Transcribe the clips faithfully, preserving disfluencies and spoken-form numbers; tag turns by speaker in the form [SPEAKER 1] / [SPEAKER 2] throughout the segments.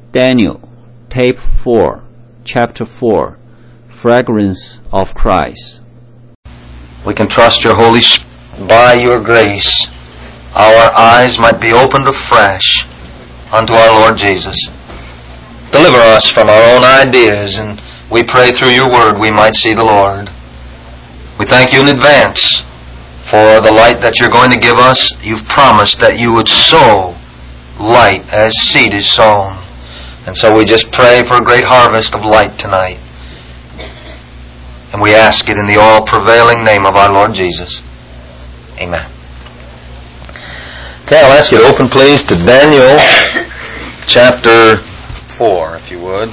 [SPEAKER 1] Daniel, Tape four, Chapter four, Fragrance of Christ.
[SPEAKER 2] We can trust your Holy Spirit. By your grace, our eyes might be opened afresh unto our Lord Jesus. Deliver us from our own ideas, and we pray through your word we might see the Lord. We thank you in advance for the light that you're going to give us. You've promised that you would sow light as seed is sown. And so we just pray for a great harvest of light tonight. And we ask it in the all-prevailing name of our Lord Jesus. Amen. Okay, I'll ask you to open, please, to Daniel chapter four, if you would.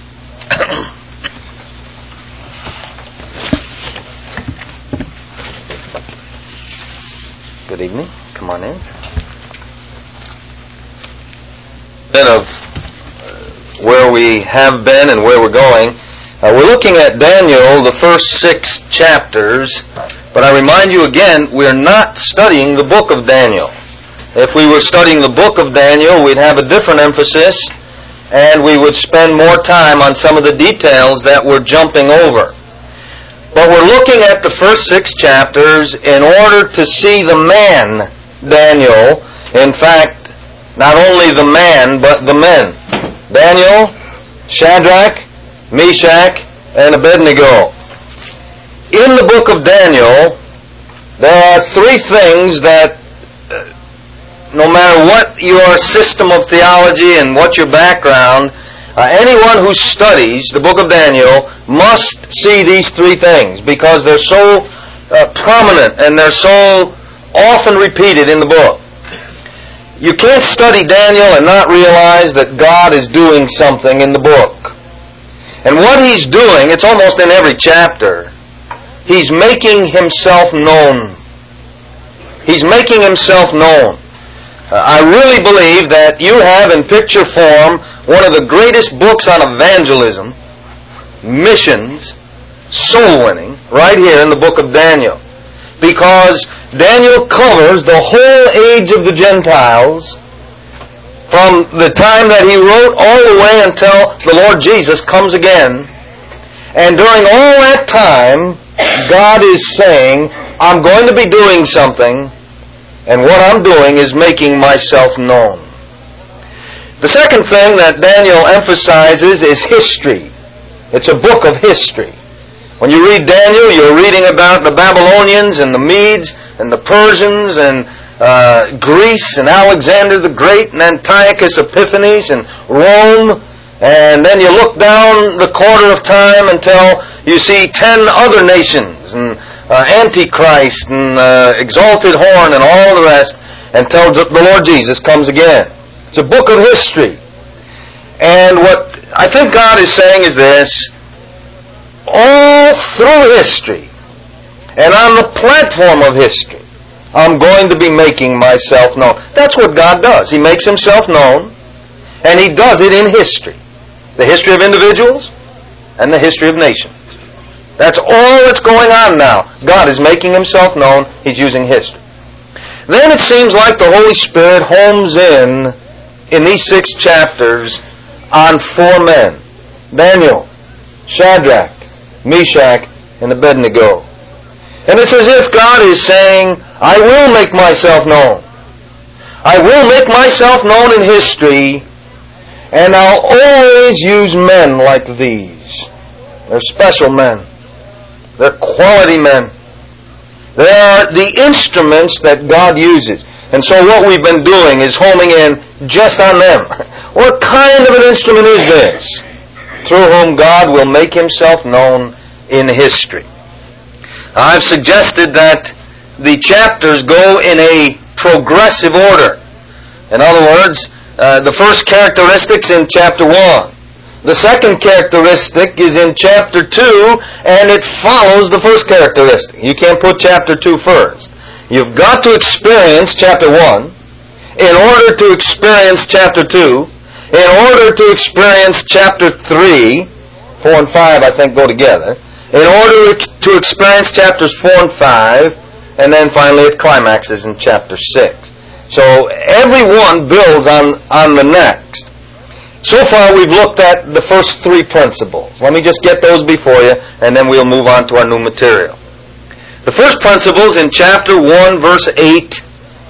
[SPEAKER 2] Good evening. Come on in. A bit of where we have been and where we're going. Uh, we're looking at Daniel, the first six chapters, but I remind you again, we're not studying the book of Daniel. If we were studying the book of Daniel, we'd have a different emphasis, and we would spend more time on some of the details that we're jumping over. But we're looking at the first six chapters in order to see the man, Daniel. In fact, not only the man, but the men. Daniel, Shadrach, Meshach, and Abednego. In the book of Daniel, there are three things that, uh, no matter what your system of theology and what your background, uh, anyone who studies the book of Daniel must see these three things because they're so uh, prominent and they're so often repeated in the book. You can't study Daniel and not realize that God is doing something in the book. And what He's doing, it's almost in every chapter, He's making Himself known. He's making Himself known. Uh, I really believe that you have in picture form one of the greatest books on evangelism, missions, soul winning, right here in the book of Daniel. Because Daniel covers the whole age of the Gentiles from the time that he wrote all the way until the Lord Jesus comes again. And during all that time, God is saying, I'm going to be doing something, and what I'm doing is making myself known. The second thing that Daniel emphasizes is history. It's a book of history. When you read Daniel, you're reading about the Babylonians and the Medes and the Persians and uh, Greece and Alexander the Great and Antiochus Epiphanes and Rome. And then you look down the quarter of time until you see ten other nations and uh, Antichrist and uh, Exalted Horn and all the rest until the Lord Jesus comes again. It's a book of history. And what I think God is saying is this: all through history and on the platform of history, I'm going to be making myself known. That's what God does. He makes Himself known, and He does it in history. The history of individuals and the history of nations. That's all that's going on now. God is making Himself known. He's using history. Then it seems like the Holy Spirit homes in, in these six chapters, on four men: Daniel, Shadrach, Meshach, and Abednego. And it's as if God is saying, I will make myself known. I will make myself known in history, and I'll always use men like these. They're special men. They're quality men. They are the instruments that God uses. And so what we've been doing is homing in just on them. What kind of an instrument is this? Through whom God will make Himself known in history. I've suggested that the chapters go in a progressive order. In other words, uh, the first characteristics in chapter one. The second characteristic is in chapter two, and it follows the first characteristic. You can't put chapter two first. You've got to experience chapter one in order to experience chapter two, in order to experience chapter three. Four and five, I think, go together. In order to experience chapters four and five, and then finally it climaxes in chapter six. So every one builds on, on the next. So far we've looked at the first three principles. Let me just get those before you, and then we'll move on to our new material. The first principle is in chapter one, verse eight.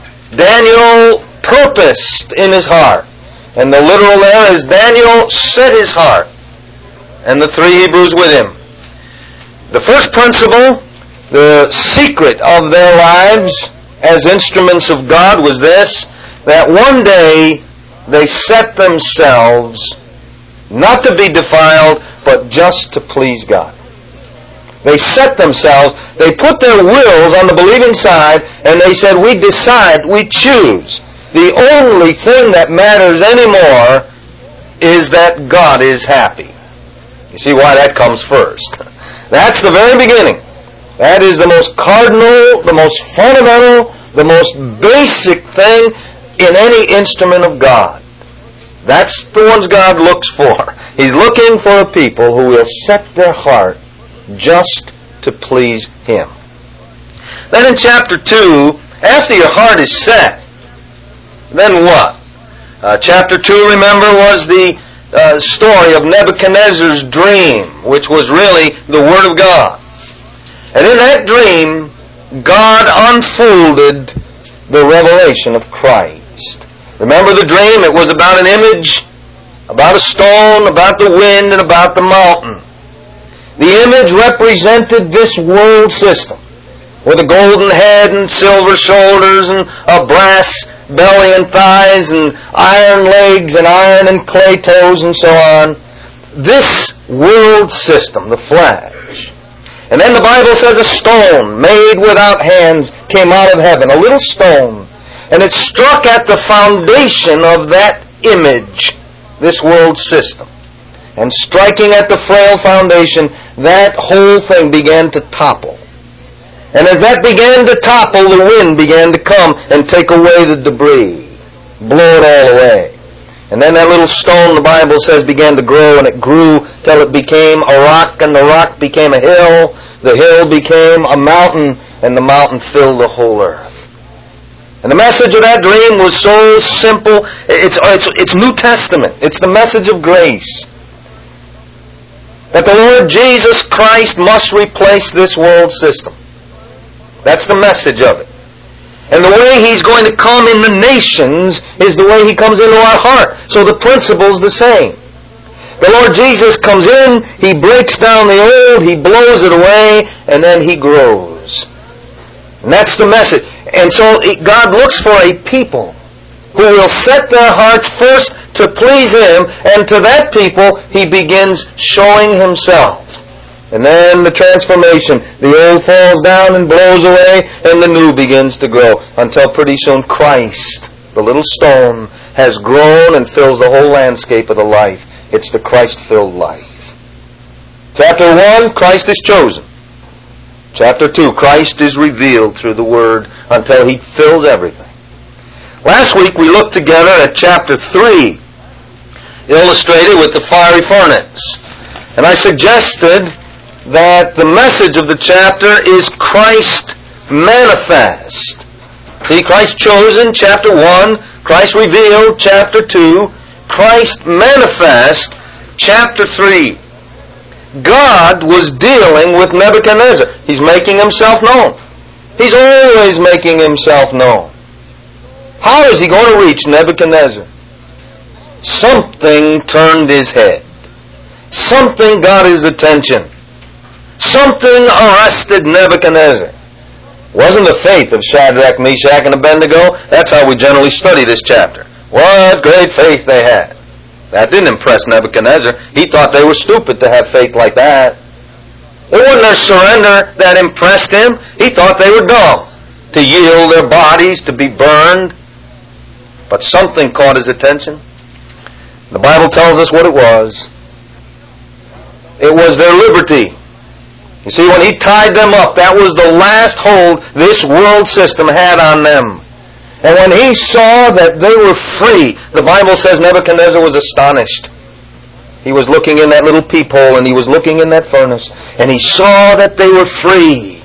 [SPEAKER 2] Daniel purposed in his heart. And the literal there is Daniel set his heart. And the three Hebrews with him. The first principle, the secret of their lives as instruments of God was this, that one day they set themselves not to be defiled, but just to please God. They set themselves, they put their wills on the believing side, and they said, we decide, we choose. The only thing that matters anymore is that God is happy. You see why that comes first. That's the very beginning. That is the most cardinal, the most fundamental, the most basic thing in any instrument of God. That's the ones God looks for. He's looking for a people who will set their heart just to please Him. Then in chapter two, after your heart is set, then what? Uh, chapter two, remember, was the uh, story of Nebuchadnezzar's dream, which was really the Word of God. And in that dream, God unfolded the revelation of Christ. Remember the dream? It was about an image, about a stone, about the wind, and about the mountain. The image represented this world system, with a golden head and silver shoulders and a brass belly and thighs and iron legs and iron and clay toes and so on. This world system, the flesh. And then the Bible says a stone made without hands came out of heaven, a little stone, and it struck at the foundation of that image, this world system. And striking at the frail foundation, that whole thing began to topple. And as that began to topple, the wind began to come and take away the debris, blow it all away. And then that little stone, the Bible says, began to grow, and it grew till it became a rock, and the rock became a hill, the hill became a mountain, and the mountain filled the whole earth. And the message of that dream was so simple. It's, it's, it's New Testament. It's the message of grace. That the Lord Jesus Christ must replace this world system. That's the message of it. And the way He's going to come in the nations is the way He comes into our heart. So the principle's the same. The Lord Jesus comes in, He breaks down the old, He blows it away, and then He grows. And that's the message. And so God looks for a people who will set their hearts first to please Him, and to that people He begins showing Himself. And then the transformation, the old falls down and blows away, and the new begins to grow, until pretty soon Christ, the little stone, has grown and fills the whole landscape of the life. It's the Christ-filled life. Chapter one, Christ is chosen. Chapter two, Christ is revealed through the Word until He fills everything. Last week we looked together at chapter three, illustrated with the fiery furnace. And I suggested that the message of the chapter is Christ manifest. See, Christ chosen, chapter one, Christ revealed, chapter two, Christ manifest, chapter three. God was dealing with Nebuchadnezzar. He's making Himself known. He's always making Himself known. How is He going to reach Nebuchadnezzar? Something turned his head. Something got his attention. Something arrested Nebuchadnezzar. It wasn't the faith of Shadrach, Meshach, and Abednego. That's how we generally study this chapter. What great faith they had. That didn't impress Nebuchadnezzar. He thought they were stupid to have faith like that. It wasn't their surrender that impressed him. He thought they were dumb to yield their bodies to be burned. But something caught his attention. The Bible tells us what it was. It was their liberty. You see, when He tied them up, that was the last hold this world system had on them. And when He saw that they were free, the Bible says Nebuchadnezzar was astonished. He was looking in that little peephole, and he was looking in that furnace, and he saw that they were free.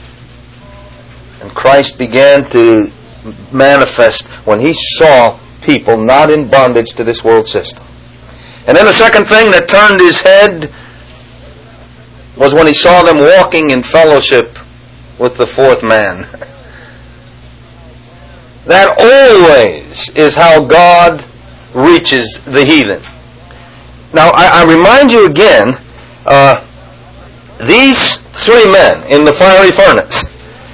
[SPEAKER 2] And Christ began to manifest when He saw people not in bondage to this world system. And then the second thing that turned his head was when he saw them walking in fellowship with the fourth man. That always is how God reaches the heathen. Now, I, I remind you again, uh, these three men in the fiery furnace,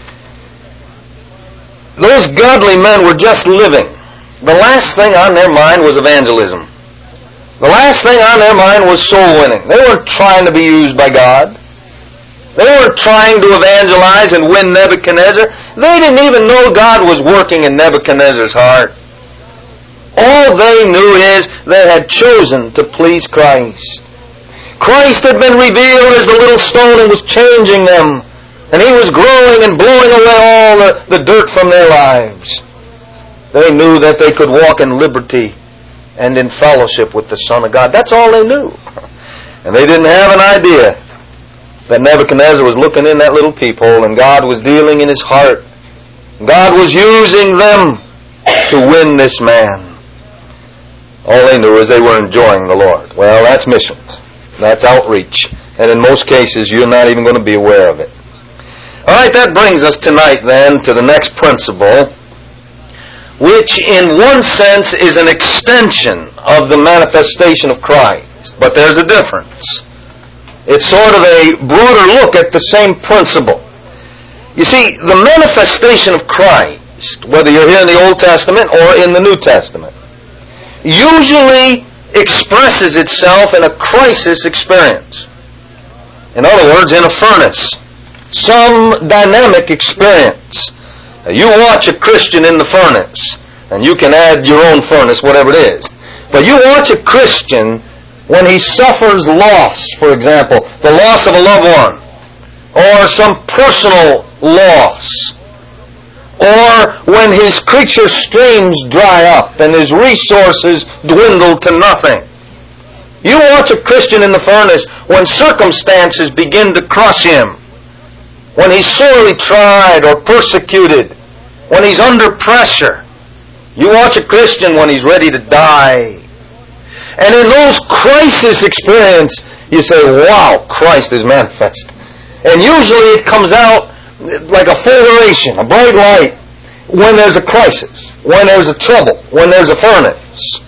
[SPEAKER 2] those godly men were just living. The last thing on their mind was evangelism. The last thing on their mind was soul winning. They weren't trying to be used by God. They weren't trying to evangelize and win Nebuchadnezzar. They didn't even know God was working in Nebuchadnezzar's heart. All they knew is they had chosen to please Christ. Christ had been revealed as the little stone and was changing them. And He was growing and blowing away all the, the dirt from their lives. They knew that they could walk in liberty and in fellowship with the Son of God. That's all they knew. And they didn't have an idea that Nebuchadnezzar was looking in that little peephole and God was dealing in his heart. God was using them to win this man. All they knew is they were enjoying the Lord. Well, that's missions. That's outreach. And in most cases, you're not even going to be aware of it. All right, that brings us tonight then to the next principle, which in one sense is an extension of the manifestation of Christ. But there's a difference. It's sort of a broader look at the same principle. You see, the manifestation of Christ, whether you're here in the Old Testament or in the New Testament, usually expresses itself in a crisis experience. In other words, in a furnace. Some dynamic experience. You watch a Christian in the furnace, and you can add your own furnace, whatever it is. But you watch a Christian when he suffers loss, for example, the loss of a loved one, or some personal loss, or when his creature streams dry up and his resources dwindle to nothing. You watch a Christian in the furnace when circumstances begin to crush him, when he's sorely tried or persecuted, when he's under pressure. You watch a Christian when he's ready to die. And in those crisis experience, you say, wow, Christ is manifest. And usually it comes out like a fulguration, a bright light, when there's a crisis, when there's a trouble, when there's a furnace.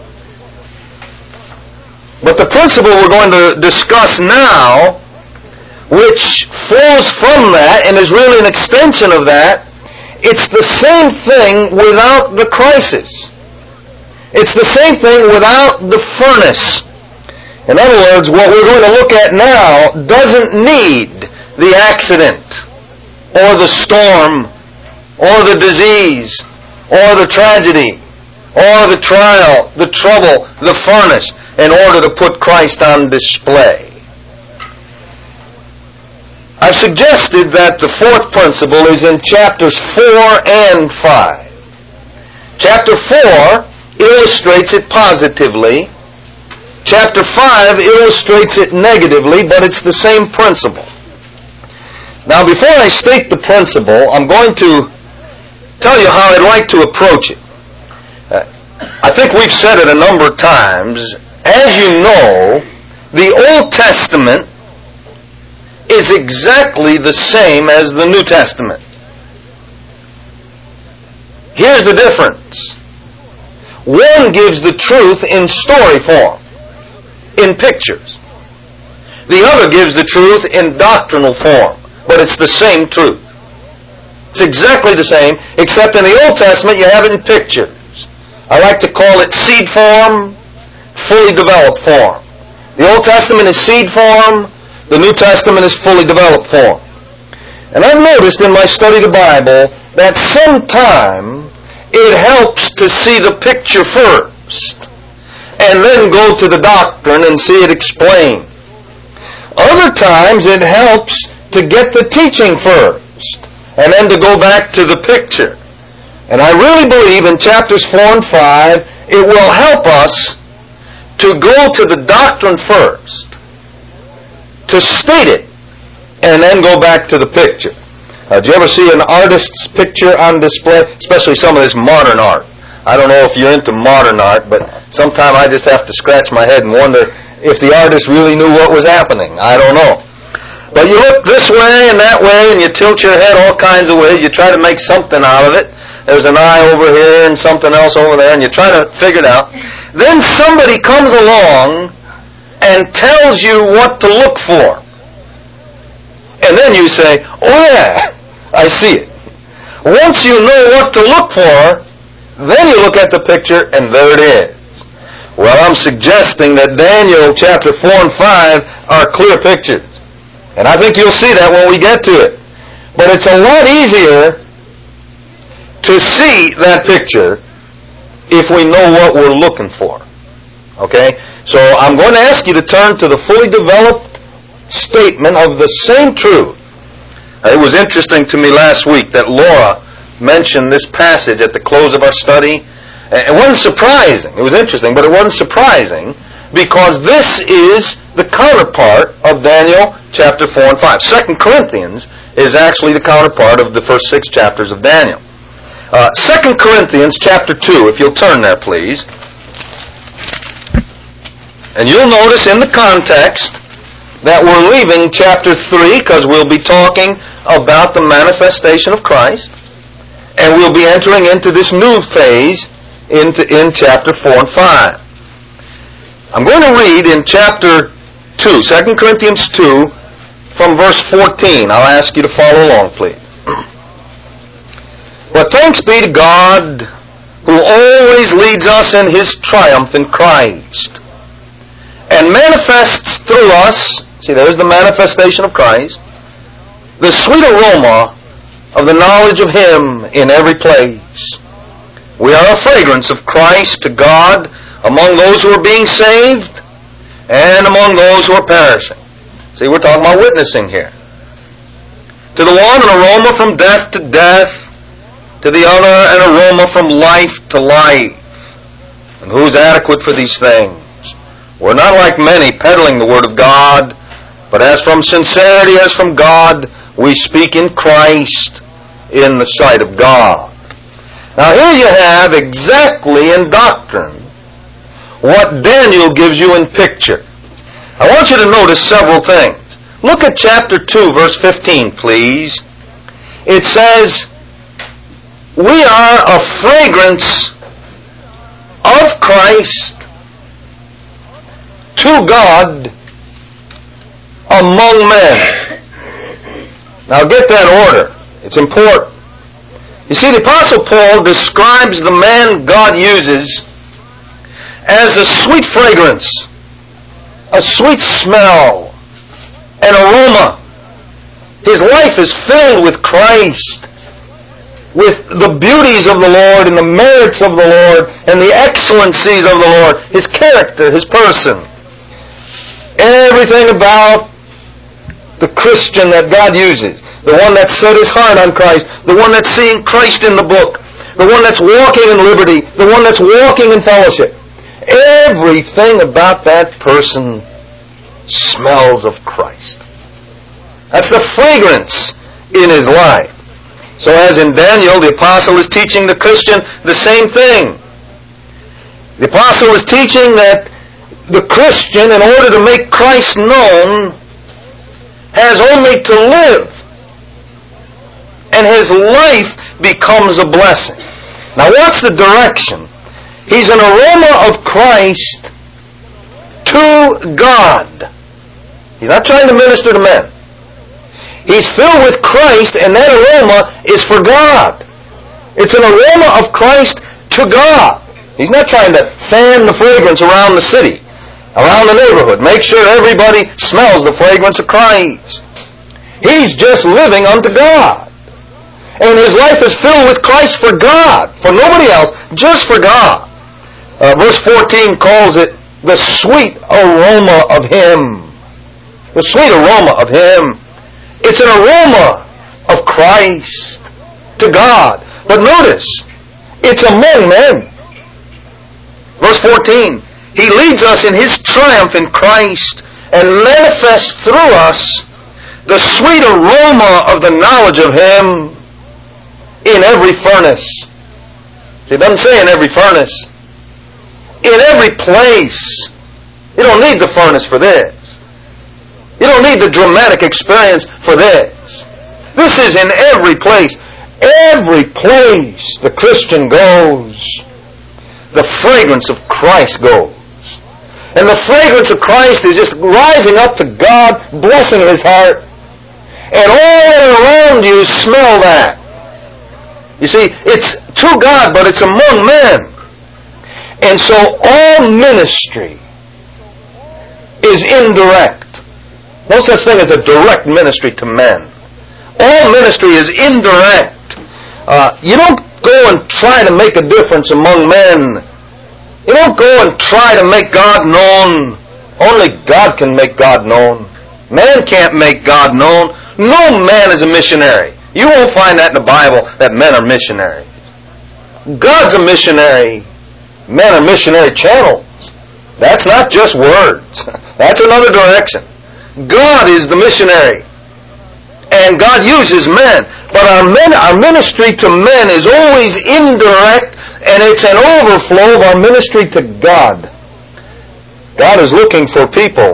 [SPEAKER 2] But the principle we're going to discuss now, which flows from that and is really an extension of that, it's the same thing without the crisis. It's the same thing without the furnace. In other words, what we're going to look at now doesn't need the accident, or the storm, or the disease, or the tragedy, or the trial, the trouble, the furnace, in order to put Christ on display. I've suggested that the fourth principle is in chapters four and five. Chapter four illustrates it positively. Chapter five illustrates it negatively, but it's the same principle. Now, before I state the principle, I'm going to tell you how I'd like to approach it. Uh, I think we've said it a number of times. As you know, the Old Testament is exactly the same as the New Testament. Here's the difference. One gives the truth in story form, in pictures. The other gives the truth in doctrinal form, but it's the same truth. It's exactly the same, except in the Old Testament you have it in pictures. I like to call it seed form, fully developed form. The Old Testament is seed form, the New Testament is fully developed form. And I've noticed in my study of the Bible that sometimes it helps to see the picture first and then go to the doctrine and see it explained. Other times it helps to get the teaching first and then to go back to the picture. And I really believe in chapters four and five it will help us to go to the doctrine first, to state it, and then go back to the picture. Uh, do you ever see an artist's picture on display? Especially some of this modern art. I don't know if you're into modern art, but sometimes I just have to scratch my head and wonder if the artist really knew what was happening. I don't know. But you look this way and that way, and you tilt your head all kinds of ways. You try to make something out of it. There's an eye over here and something else over there, and you try to figure it out. Then somebody comes along and tells you what to look for. And then you say, oh yeah, I see it. Once you know what to look for, then you look at the picture, and there it is. Well, I'm suggesting that Daniel chapter four and five are clear pictures. And I think you'll see that when we get to it. But it's a lot easier to see that picture if we know what we're looking for. Okay? So I'm going to ask you to turn to the fully developed statement of the same truth. It was interesting to me last week that Laura mentioned this passage at the close of our study. It wasn't surprising. It was interesting, but it wasn't surprising because this is the counterpart of Daniel chapter four and five. Second Corinthians is actually the counterpart of the first six chapters of Daniel. Uh, Second Corinthians chapter two, if you'll turn there, please. And you'll notice in the context that we're leaving chapter three because we'll be talking about the manifestation of Christ. And we'll be entering into this new phase into, in chapter four and five. I'm going to read in chapter two, Second Corinthians two, from verse fourteen. I'll ask you to follow along, please. But thanks be to God, who always leads us in His triumph in Christ, and manifests through us, see, there's the manifestation of Christ, the sweet aroma of the knowledge of Him in every place. We are a fragrance of Christ to God among those who are being saved and among those who are perishing. See, we're talking about witnessing here. To the one, an aroma from death to death. To the other, an aroma from life to life. And who's adequate for these things? We're not like many peddling the Word of God, but as from sincerity as from God, we speak in Christ in the sight of God. Now here you have exactly in doctrine what Daniel gives you in picture. I want you to notice several things. Look at chapter two, verse fifteen, please. It says, we are a fragrance of Christ to God among men. Now get that order. It's important. You see, the Apostle Paul describes the man God uses as a sweet fragrance, a sweet smell, an aroma. His life is filled with Christ, with the beauties of the Lord and the merits of the Lord and the excellencies of the Lord, His character, His person. Everything about the Christian that God uses, the one that's set his heart on Christ, the one that's seeing Christ in the book, the one that's walking in liberty, the one that's walking in fellowship. Everything about that person smells of Christ. That's the fragrance in his life. So as in Daniel, the apostle is teaching the Christian the same thing. The apostle is teaching that the Christian, in order to make Christ known, has only to live, and his life becomes a blessing. Now what's the direction? He's an aroma of Christ to God. He's not trying to minister to men. He's filled with Christ, and that aroma is for God. It's an aroma of Christ to God. He's not trying to fan the fragrance around the city, around the neighborhood. Make sure everybody smells the fragrance of Christ. He's just living unto God. And his life is filled with Christ for God, for nobody else, just for God. Uh, verse fourteen calls it the sweet aroma of Him. The sweet aroma of Him. It's an aroma of Christ to God. But notice, it's among men. Verse fourteen, He leads us in His triumph in Christ and manifests through us the sweet aroma of the knowledge of Him in every furnace. See, it doesn't say in every furnace. In every place. You don't need the furnace for this. You don't need the dramatic experience for this. This is in every place. Every place the Christian goes, the fragrance of Christ goes. And the fragrance of Christ is just rising up to God, blessing His heart. And all around you smell that. You see, it's to God, but it's among men. And so all ministry is indirect. No such thing as a direct ministry to men. All ministry is indirect. Uh, you don't go and try to make a difference among men. You don't go and try to make God known. Only God can make God known. Man can't make God known. No man is a missionary. You won't find that in the Bible, that men are missionaries. God's a missionary. Men are missionary channels. That's not just words. That's another direction. God is the missionary. And God uses men. But our, men, our ministry to men is always indirect, and it's an overflow of our ministry to God. God is looking for people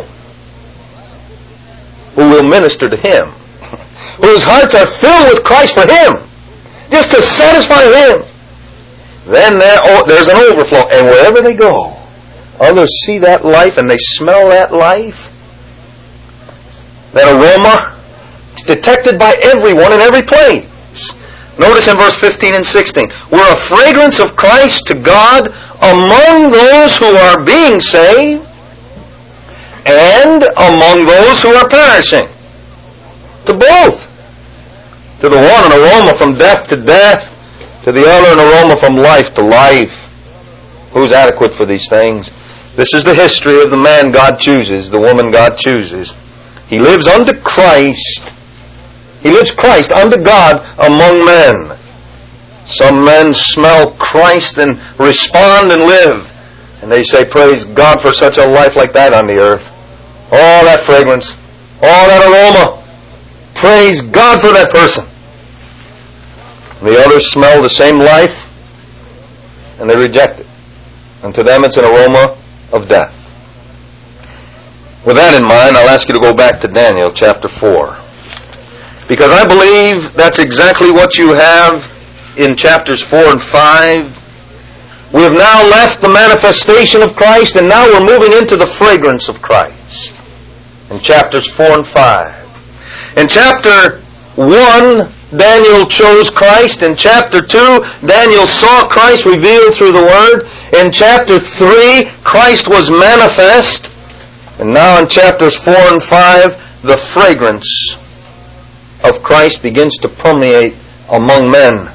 [SPEAKER 2] who will minister to Him, whose hearts are filled with Christ for Him, just to satisfy Him. Then there, oh, there's an overflow, and wherever they go, others see that life and they smell that life. That aroma, it's detected by everyone in every place. Notice in verse fifteen and sixteen, we're a fragrance of Christ to God among those who are being saved and among those who are perishing. To both. To the one, an aroma from death to death. To the other, an aroma from life to life. Who's adequate for these things? This is the history of the man God chooses, the woman God chooses. He lives unto Christ. He lives Christ unto God among men. Some men smell Christ and respond and live. And they say, praise God for such a life like that on the earth. All that fragrance, all that aroma. Praise God for that person. The others smell the same life and they reject it. And to them it's an aroma of death. With that in mind, I'll ask you to go back to Daniel chapter four. Because I believe that's exactly what you have in chapters four and five. We have now left the manifestation of Christ and now we're moving into the fragrance of Christ. In chapters four and five. In chapter one, Daniel chose Christ. In chapter two, Daniel saw Christ revealed through the Word. In chapter three, Christ was manifest. And now in chapters four and five, the fragrance of Christ begins to permeate among men.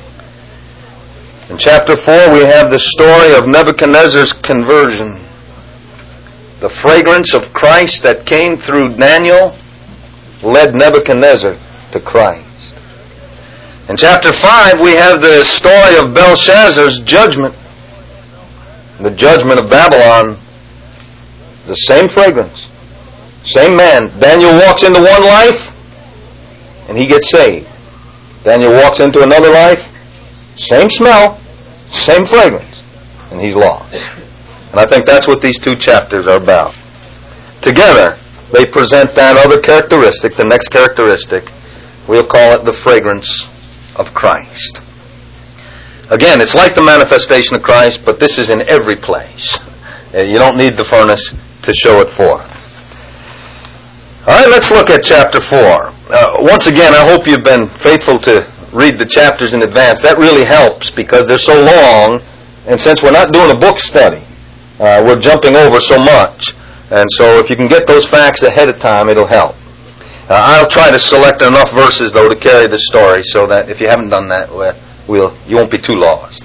[SPEAKER 2] In chapter four, we have the story of Nebuchadnezzar's conversion. The fragrance of Christ that came through Daniel led Nebuchadnezzar to Christ. In chapter five, we have the story of Belshazzar's judgment. The judgment of Babylon. The same fragrance. Same man. Daniel walks into one life and he gets saved. Daniel walks into another life. Same smell. Same fragrance. And he's lost. And I think that's what these two chapters are about. Together, they present that other characteristic, the next characteristic. We'll call it the fragrance of Christ. Again, it's like the manifestation of Christ, but this is in every place. You don't need the furnace to show it forth. All right, let's look at chapter four. Uh, once again, I hope you've been faithful to read the chapters in advance. That really helps because they're so long, and since we're not doing a book study, uh, we're jumping over so much. And so if you can get those facts ahead of time, it'll help. Uh, I'll try to select enough verses, though, to carry the story so that if you haven't done that, we'll, you won't be too lost.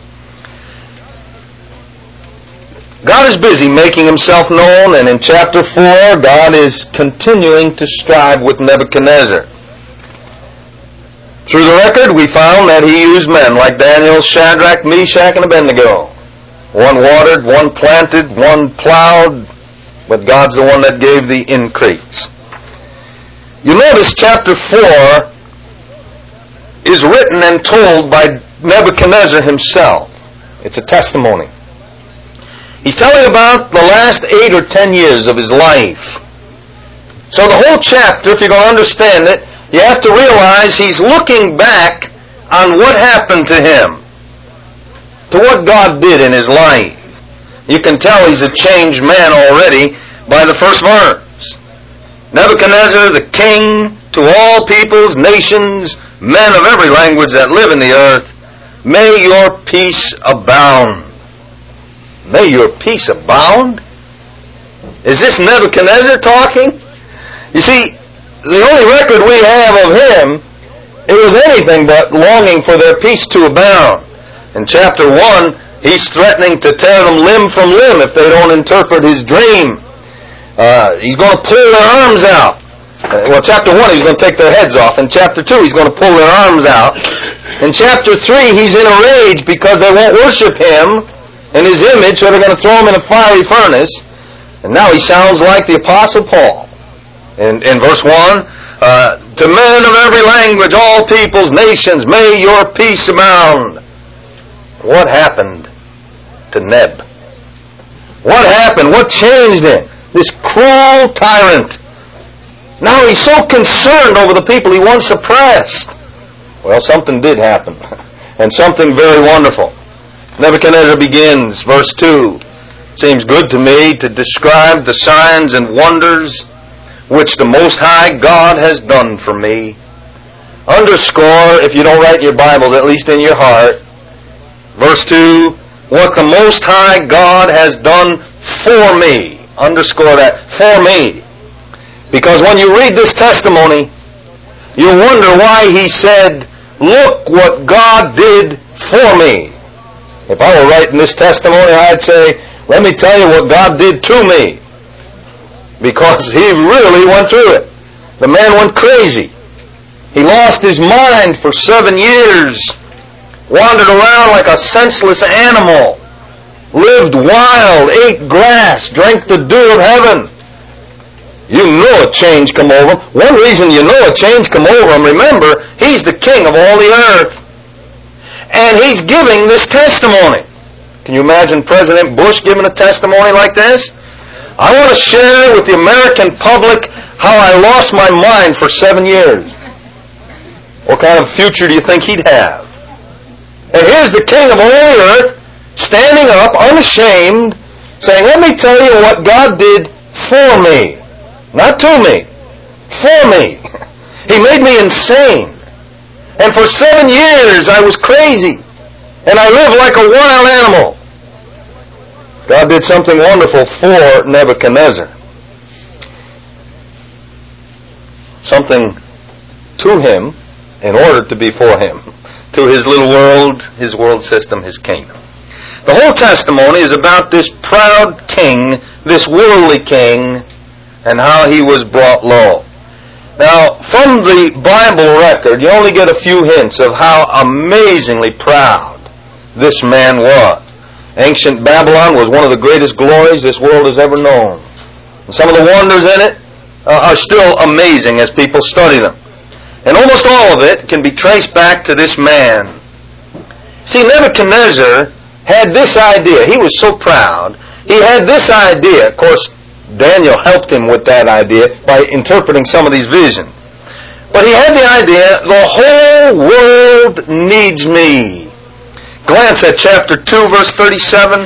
[SPEAKER 2] God is busy making Himself known, and in chapter four, God is continuing to strive with Nebuchadnezzar. Through the record, we found that He used men like Daniel, Shadrach, Meshach, and Abednego. One watered, one planted, one plowed, but God's the one that gave the increase. You notice chapter four is written and told by Nebuchadnezzar himself. It's a testimony. He's telling about the last eight or ten years of his life. So the whole chapter, if you're going to understand it, you have to realize he's looking back on what happened to him, to what God did in his life. You can tell he's a changed man already by the first verse. Nebuchadnezzar, the king, to all peoples, nations, men of every language that live in the earth, may your peace abound. May your peace abound? Is this Nebuchadnezzar talking? You see, the only record we have of him, it was anything but longing for their peace to abound. In chapter one, he's threatening to tear them limb from limb if they don't interpret his dream. Uh, he's going to pull their arms out. Uh, well, chapter one, he's going to take their heads off. In chapter two, he's going to pull their arms out. In chapter three, he's in a rage because they won't worship him in his image, so they're going to throw him in a fiery furnace. And now he sounds like the Apostle Paul. In, in verse one, uh, to men of every language, all peoples, nations, may your peace abound. What happened to Neb? What happened? What changed him? This cruel tyrant. Now he's so concerned over the people he once oppressed. Well, something did happen, and something very wonderful. Nebuchadnezzar begins, verse two. It seems good to me to describe the signs and wonders which the Most High God has done for me. Underscore, if you don't write in your Bibles, at least in your heart, verse two, what the Most High God has done for me. Underscore that, for me. Because when you read this testimony, you wonder why he said, look what God did for me. If I were writing this testimony, I'd say, let me tell you what God did to me. Because he really went through it. The man went crazy. He lost his mind for seven years. Wandered around like a senseless animal. Lived wild, ate grass, drank the dew of heaven. You know a change come over him. One reason you know a change come over him, remember, he's the king of all the earth. And he's giving this testimony. Can you imagine President Bush giving a testimony like this? I want to share with the American public how I lost my mind for seven years. What kind of future do you think he'd have? And here's the king of all the earth standing up, unashamed, saying, let me tell you what God did for me. Not to me. For me. He made me insane. And for seven years I was crazy. And I lived like a wild animal. God did something wonderful for Nebuchadnezzar. Something to him in order to be for him. To his little world, his world system, his kingdom. The whole testimony is about this proud king, this worldly king, and how he was brought low. Now, from the Bible record, you only get a few hints of how amazingly proud this man was. Ancient Babylon was one of the greatest glories this world has ever known. And some of the wonders in it uh, are still amazing as people study them. And almost all of it can be traced back to this man. See, Nebuchadnezzar had this idea. He was so proud. He had this idea. Of course, Daniel helped him with that idea by interpreting some of these visions. But he had the idea, the whole world needs me. Glance at chapter two, verse thirty-seven.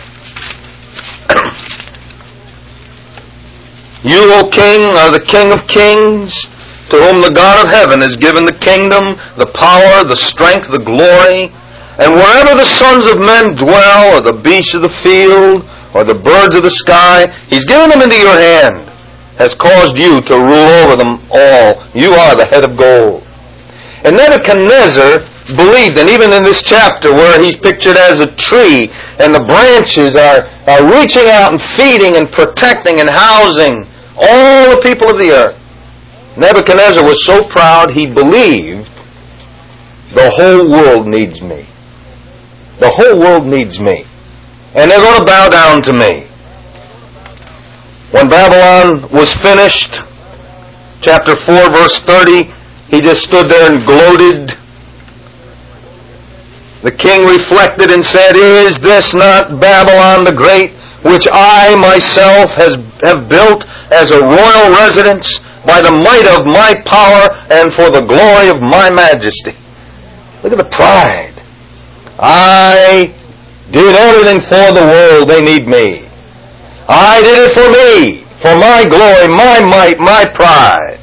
[SPEAKER 2] You, O king, are the king of kings, to whom the God of heaven has given the kingdom, the power, the strength, the glory. And wherever the sons of men dwell, or the beasts of the field, or the birds of the sky, he's given them into your hand, has caused you to rule over them all. You are the head of gold. And Nebuchadnezzar believed, and even in this chapter where he's pictured as a tree, and the branches are, are reaching out and feeding and protecting and housing all the people of the earth. Nebuchadnezzar was so proud he believed the whole world needs me. The whole world needs me. And they're going to bow down to me. When Babylon was finished, chapter four, verse thirty, he just stood there and gloated. The king reflected and said, Is this not Babylon the Great, which I myself has, have built as a royal residence by the might of my power and for the glory of my majesty? Look at the pride. I did everything for the world. They need me. I did it for me, for my glory, my might, my pride.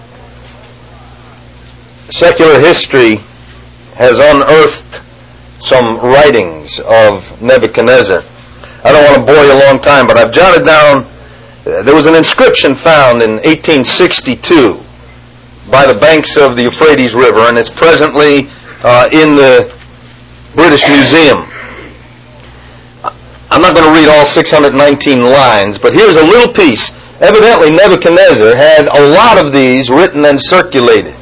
[SPEAKER 2] Secular history has unearthed some writings of Nebuchadnezzar. I don't want to bore you a long time, but I've jotted down, uh, there was an inscription found in eighteen sixty-two by the banks of the Euphrates River, and it's presently uh, in the British Museum. I'm not going to read all six hundred nineteen lines, but here's a little piece. Evidently Nebuchadnezzar had a lot of these written and circulated.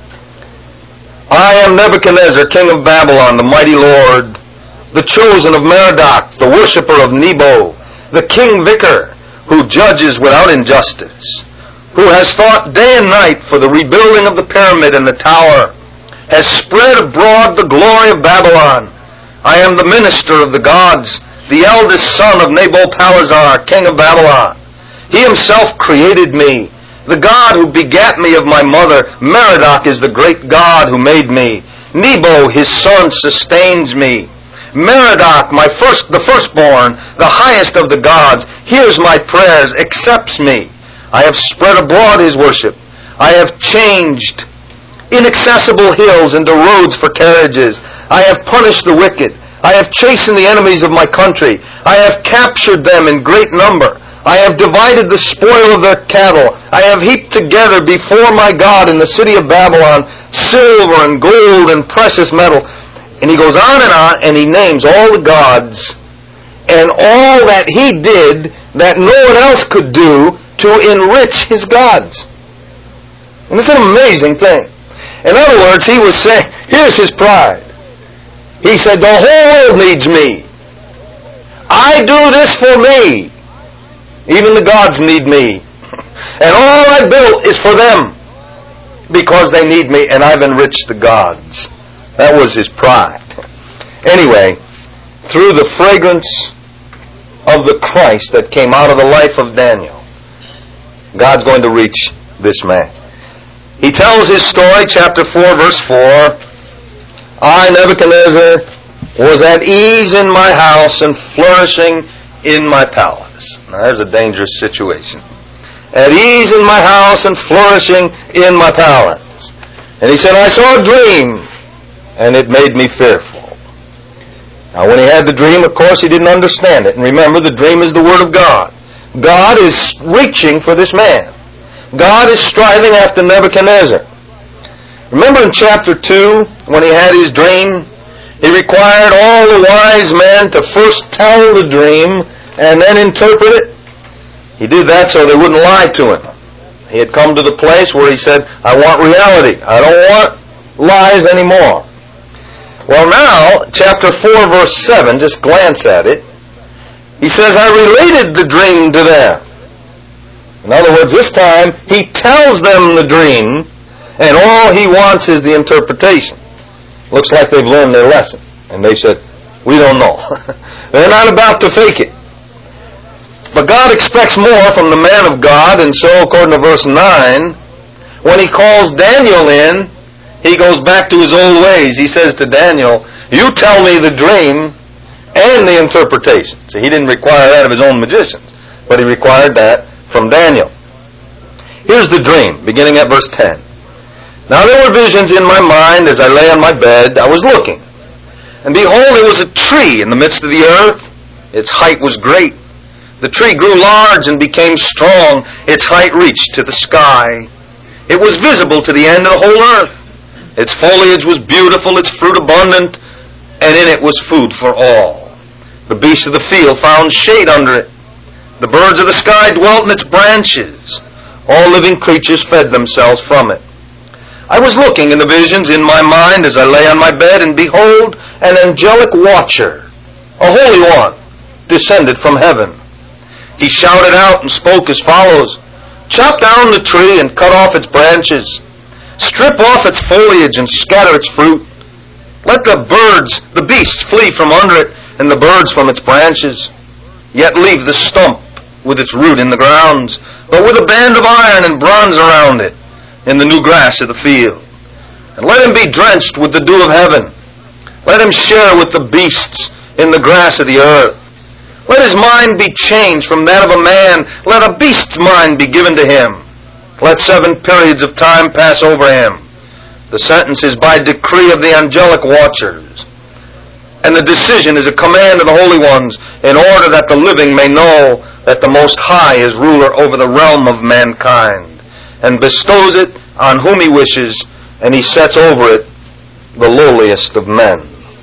[SPEAKER 2] I am Nebuchadnezzar, king of Babylon, the mighty Lord, the chosen of Merodach, the worshipper of Nebo, the king vicar, who judges without injustice, who has thought day and night for the rebuilding of the pyramid and the tower, has spread abroad the glory of Babylon. I am the minister of the gods, the eldest son of Nabopolassar, king of Babylon. He himself created me, the God who begat me of my mother. Merodach is the great God who made me. Nebo, his son, sustains me. Merodach, my first, the firstborn, the highest of the gods, hears my prayers, accepts me. I have spread abroad his worship. I have changed inaccessible hills into roads for carriages. I have punished the wicked. I have chastened the enemies of my country. I have captured them in great number. I have divided the spoil of their cattle. I have heaped together before my God in the city of Babylon silver and gold and precious metal. And he goes on and on, and he names all the gods and all that he did that no one else could do to enrich his gods. And it's an amazing thing. In other words, he was saying, here's his pride. He said, the whole world needs me. I do this for me. Even the gods need me. And all I built is for them because they need me, and I've enriched the gods. That was his pride. Anyway, through the fragrance of the Christ that came out of the life of Daniel, God's going to reach this man. He tells his story, chapter four, verse four. I, Nebuchadnezzar, was at ease in my house and flourishing in my palace. Now there's a dangerous situation. At ease in my house and flourishing in my palace. And he said, I saw a dream, and it made me fearful. Now when he had the dream, of course, he didn't understand it. And remember, the dream is the Word of God. God is reaching for this man. God is striving after Nebuchadnezzar. Remember in chapter two, when he had his dream, he required all the wise men to first tell the dream and then interpret it. He did that so they wouldn't lie to him. He had come to the place where he said, I want reality. I don't want lies anymore. Well now, chapter four, verse seven, just glance at it. He says, I related the dream to them. In other words, this time, he tells them the dream, and all he wants is the interpretation. Looks like they've learned their lesson. And they said, we don't know. They're not about to fake it. But God expects more from the man of God, and so, according to verse nine, when he calls Daniel in, he goes back to his old ways. He says to Daniel, you tell me the dream and the interpretation. So he didn't require that of his own magicians, but he required that from Daniel. Here's the dream, beginning at verse ten. Now there were visions in my mind as I lay on my bed. I was looking. And behold, there was a tree in the midst of the earth. Its height was great. The tree grew large and became strong. Its height reached to the sky. It was visible to the end of the whole earth. Its foliage was beautiful, its fruit abundant, and in it was food for all. The beasts of the field found shade under it. The birds of the sky dwelt in its branches. All living creatures fed themselves from it. I was looking in the visions in my mind as I lay on my bed, and behold, an angelic watcher, a holy one, descended from heaven. He shouted out and spoke as follows, chop down the tree and cut off its branches. Strip off its foliage and scatter its fruit. Let the birds, the beasts, flee from under it, and the birds from its branches. Yet leave the stump with its root in the grounds, but with a band of iron and bronze around it, in the new grass of the field. And let him be drenched with the dew of heaven. Let him share with the beasts in the grass of the earth. Let his mind be changed from that of a man. Let a beast's mind be given to him. Let seven periods of time pass over him. The sentence is by decree of the angelic watchers. And the decision is a command of the holy ones, in order that the living may know that the Most High is ruler over the realm of mankind, and bestows it on whom he wishes, and he sets over it the lowliest of men.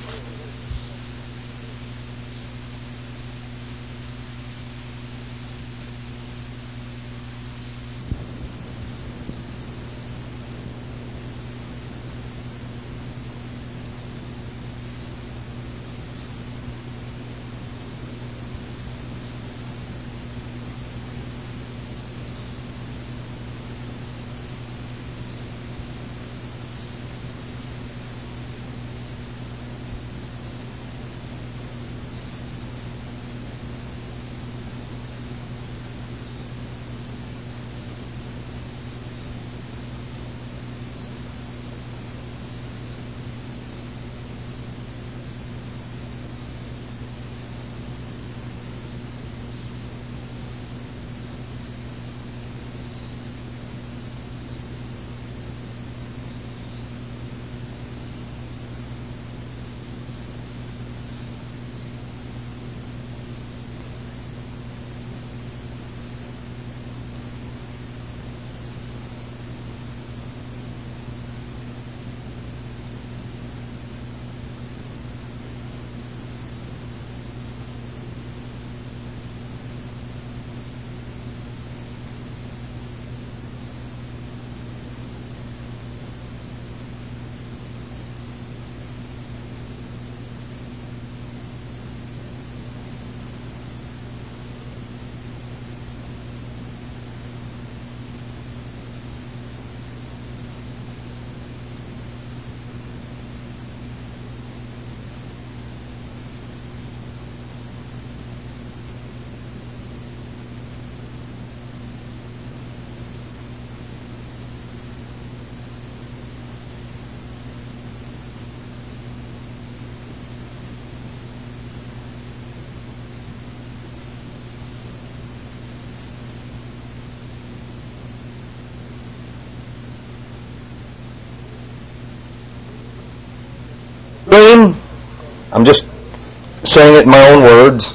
[SPEAKER 2] I'm just saying it in my own words.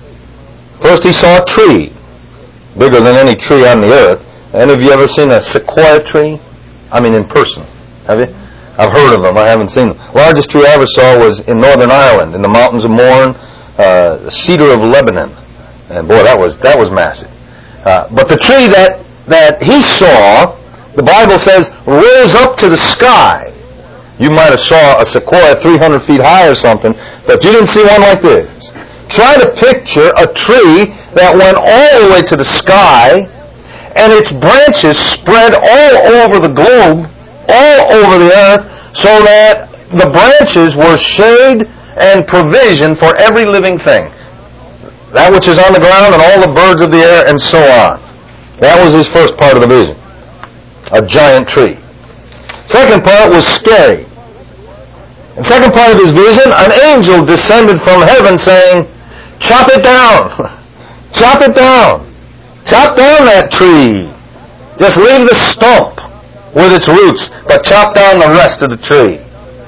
[SPEAKER 2] First he saw a tree, bigger than any tree on the earth. Any of you ever seen a sequoia tree? I mean in person. Have you? I've heard of them. I haven't seen them. The largest tree I ever saw was in Northern Ireland, in the mountains of Mourne, uh, the cedar of Lebanon. And boy, that was that was massive. Uh, but the tree that, that he saw, the Bible says, rose up to the sky. You might have saw a sequoia three hundred feet high or something, but you didn't see one like this. Try to picture a tree that went all the way to the sky, and its branches spread all over the globe, all over the earth, so that the branches were shade and provision for every living thing. That which is on the ground and all the birds of the air and so on. That was his first part of the vision. A giant tree. Second part was scary. The second part of his vision, an angel descended from heaven saying, chop it down. Chop it down. Chop down that tree. Just leave the stump with its roots, but chop down the rest of the tree.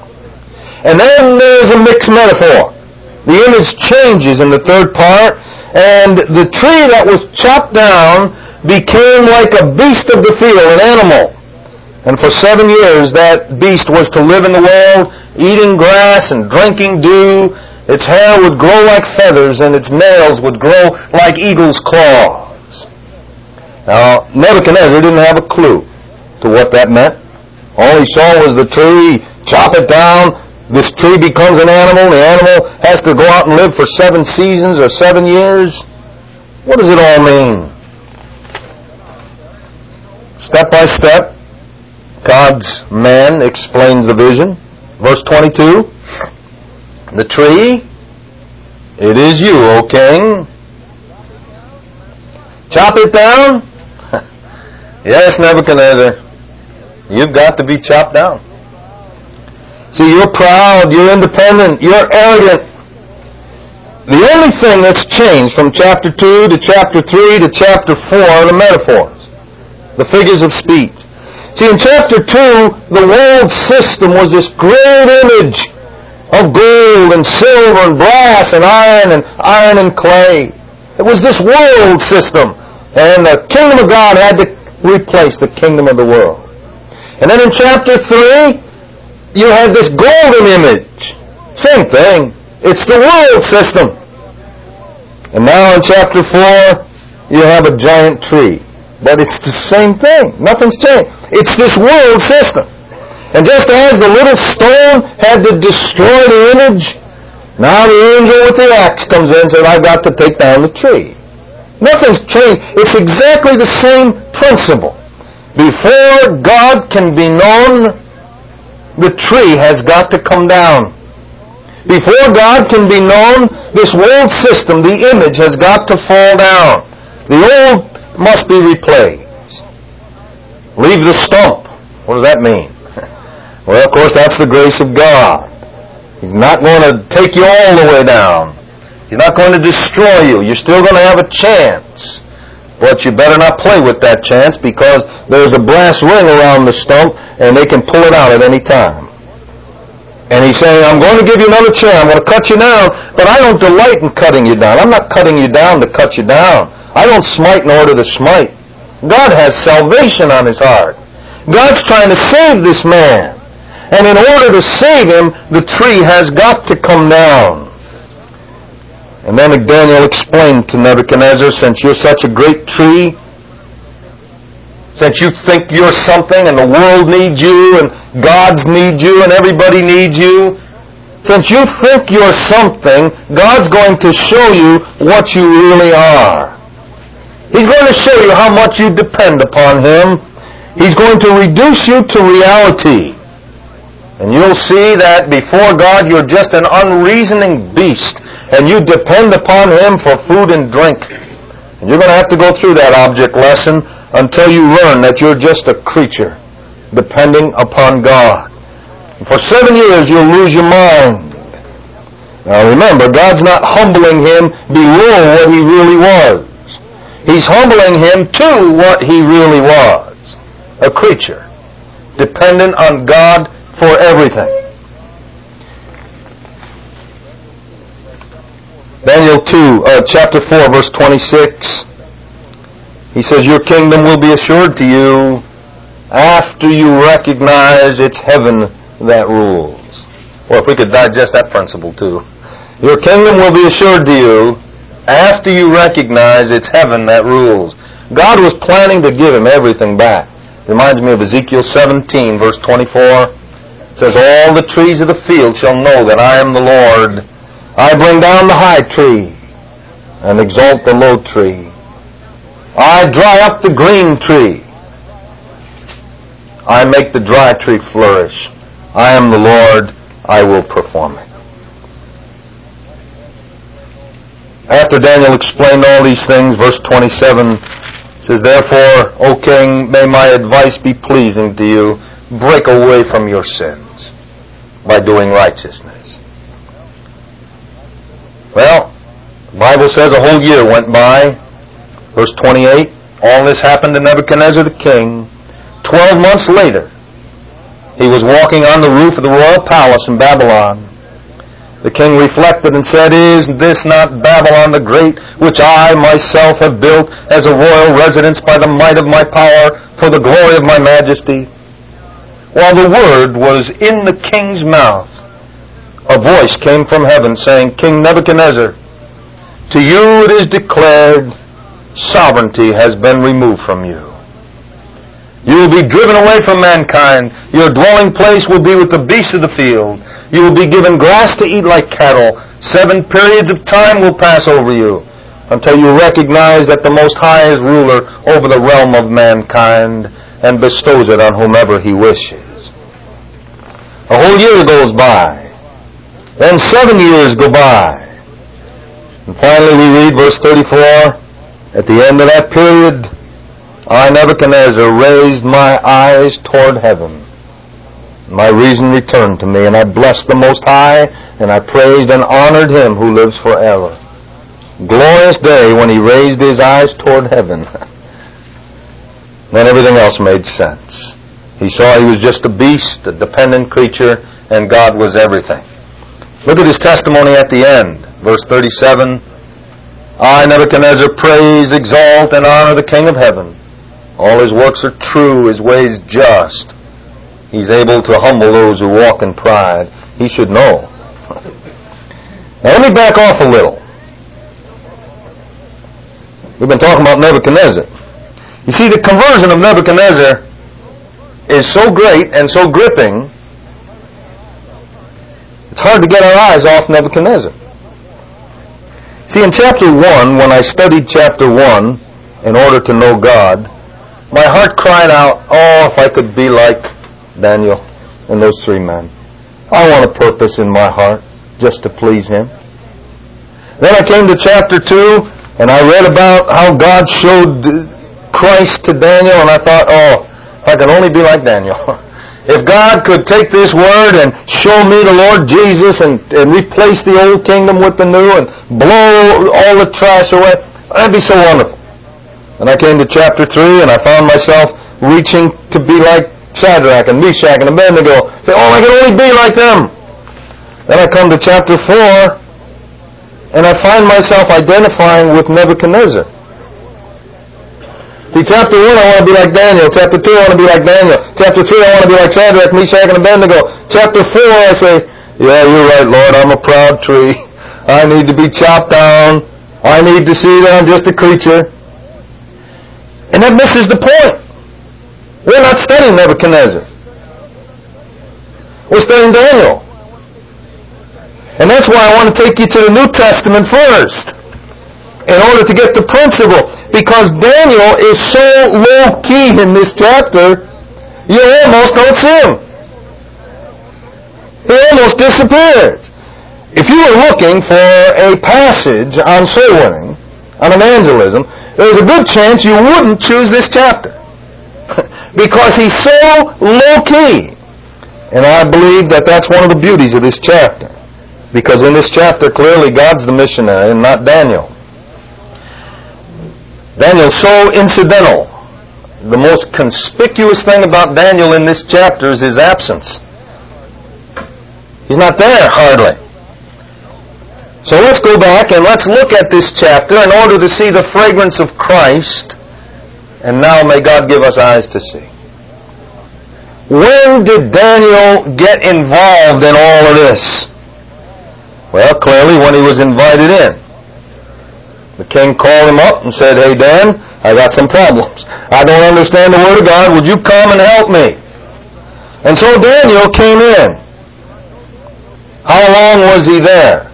[SPEAKER 2] And then there's a mixed metaphor. The image changes in the third part, and the tree that was chopped down became like a beast of the field, an animal. And for seven years that beast was to live in the world, eating grass and drinking dew. Its hair would grow like feathers, and its nails would grow like eagle's claws. Now, Nebuchadnezzar didn't have a clue to what that meant. All he saw was the tree, chop it down, this tree becomes an animal, the animal has to go out and live for seven seasons or seven years. What does it all mean? Step by step, God's man explains the vision. Verse twenty-two, the tree, it is you, O king. Chop it down? Yes, Nebuchadnezzar, you've got to be chopped down. See, you're proud, you're independent, you're arrogant. The only thing that's changed from chapter two to chapter three to chapter four are the metaphors, the figures of speech. See, in chapter two, the world system was this great image of gold and silver and brass and iron and iron and clay. It was this world system. And the kingdom of God had to replace the kingdom of the world. And then in chapter three, you had this golden image. Same thing. It's the world system. And now in chapter four, you have a giant tree. But it's the same thing. Nothing's changed. It's this world system. And just as the little stone had to destroy the image, now the angel with the axe comes in and says, I've got to take down the tree. Nothing's changed. It's exactly the same principle. Before God can be known, the tree has got to come down. Before God can be known, this world system, the image, has got to fall down. The old must be replaced. Leave the stump. What does that mean? Well, of course, that's the grace of God. He's not going to take you all the way down. He's not going to destroy you. You're still going to have a chance. But you better not play with that chance, because there's a brass ring around the stump and they can pull it out at any time. And he's saying, I'm going to give you another chance. I'm going to cut you down, but I don't delight in cutting you down. I'm not cutting you down to cut you down. I don't smite in order to smite. God has salvation on his heart. God's trying to save this man. And in order to save him, the tree has got to come down. And then Daniel explained to Nebuchadnezzar, since you're such a great tree, since you think you're something and the world needs you and gods need you and everybody needs you, since you think you're something, God's going to show you what you really are. He's going to show you how much you depend upon him. He's going to reduce you to reality. And you'll see that before God you're just an unreasoning beast, and you depend upon him for food and drink. And you're going to have to go through that object lesson until you learn that you're just a creature depending upon God. And for seven years you'll lose your mind. Now remember, God's not humbling him below what he really was. He's humbling him to what he really was. A creature dependent on God for everything. Daniel two, uh, chapter four, verse twenty-six. He says, your kingdom will be assured to you after you recognize it's heaven that rules. Well, if we could digest that principle too. Your kingdom will be assured to you after you recognize it's heaven that rules. God was planning to give him everything back. Reminds me of Ezekiel seventeen, verse twenty-four. It says, all the trees of the field shall know that I am the Lord. I bring down the high tree and exalt the low tree. I dry up the green tree. I make the dry tree flourish. I am the Lord. I will perform it. After Daniel explained all these things, verse twenty-seven says, therefore, O king, may my advice be pleasing to you. Break away from your sins by doing righteousness. Well, the Bible says a whole year went by. Verse twenty-eight, all this happened to Nebuchadnezzar the king. Twelve months later, he was walking on the roof of the royal palace in Babylon. The king reflected and said, is this not Babylon the great, which I myself have built as a royal residence by the might of my power, for the glory of my majesty? While the word was in the king's mouth, a voice came from heaven saying, King Nebuchadnezzar, to you it is declared, sovereignty has been removed from you. You will be driven away from mankind. Your dwelling place will be with the beasts of the field. You will be given grass to eat like cattle. Seven periods of time will pass over you until you recognize that the Most High is ruler over the realm of mankind and bestows it on whomever he wishes. A whole year goes by. Then seven years go by. And finally we read verse thirty-four, at the end of that period, I, Nebuchadnezzar, raised my eyes toward heaven. My reason returned to me, and I blessed the Most High, and I praised and honored Him who lives forever. Glorious day when he raised his eyes toward heaven. Then everything else made sense. He saw he was just a beast, a dependent creature, and God was everything. Look at his testimony at the end. Verse thirty-seven, I, Nebuchadnezzar, praise, exalt, and honor the King of heaven. All his works are true, his ways just. He's able to humble those who walk in pride. He should know. Now let me back off a little. We've been talking about Nebuchadnezzar. You see, the conversion of Nebuchadnezzar is so great and so gripping, it's hard to get our eyes off Nebuchadnezzar. See, in chapter one, when I studied chapter one in order to know God, my heart cried out, oh, if I could be like Daniel and those three men. I want a purpose in my heart just to please Him. Then I came to chapter two, and I read about how God showed Christ to Daniel, and I thought, oh, if I could only be like Daniel. If God could take this word and show me the Lord Jesus and, and replace the old kingdom with the new and blow all the trash away, that'd be so wonderful. And I came to chapter three, and I found myself reaching to be like Shadrach and Meshach and Abednego. Say, oh, I can only be like them. Then I come to chapter four, and I find myself identifying with Nebuchadnezzar. See, chapter one, I want to be like Daniel. Chapter two, I want to be like Daniel. Chapter three, I want to be like Shadrach, Meshach, and Abednego. Chapter four, I say, yeah, you're right, Lord, I'm a proud tree. I need to be chopped down. I need to see that I'm just a creature. And that misses the point. We're not studying Nebuchadnezzar. We're studying Daniel. And that's why I want to take you to the New Testament first, in order to get the principle. Because Daniel is so low-key in this chapter, you almost don't see him. He almost disappears. If you were looking for a passage on soul winning, on evangelism, there's a good chance you wouldn't choose this chapter. Because he's so low-key. And I believe that that's one of the beauties of this chapter. Because in this chapter, clearly God's the missionary and not Daniel. Daniel's so incidental. The most conspicuous thing about Daniel in this chapter is his absence. He's not there, hardly. So let's go back and let's look at this chapter in order to see the fragrance of Christ. And now may God give us eyes to see. When did Daniel get involved in all of this? Well, clearly when he was invited in. The king called him up and said, hey Dan, I got some problems. I don't understand the Word of God. Would you come and help me? And so Daniel came in. How long was he there?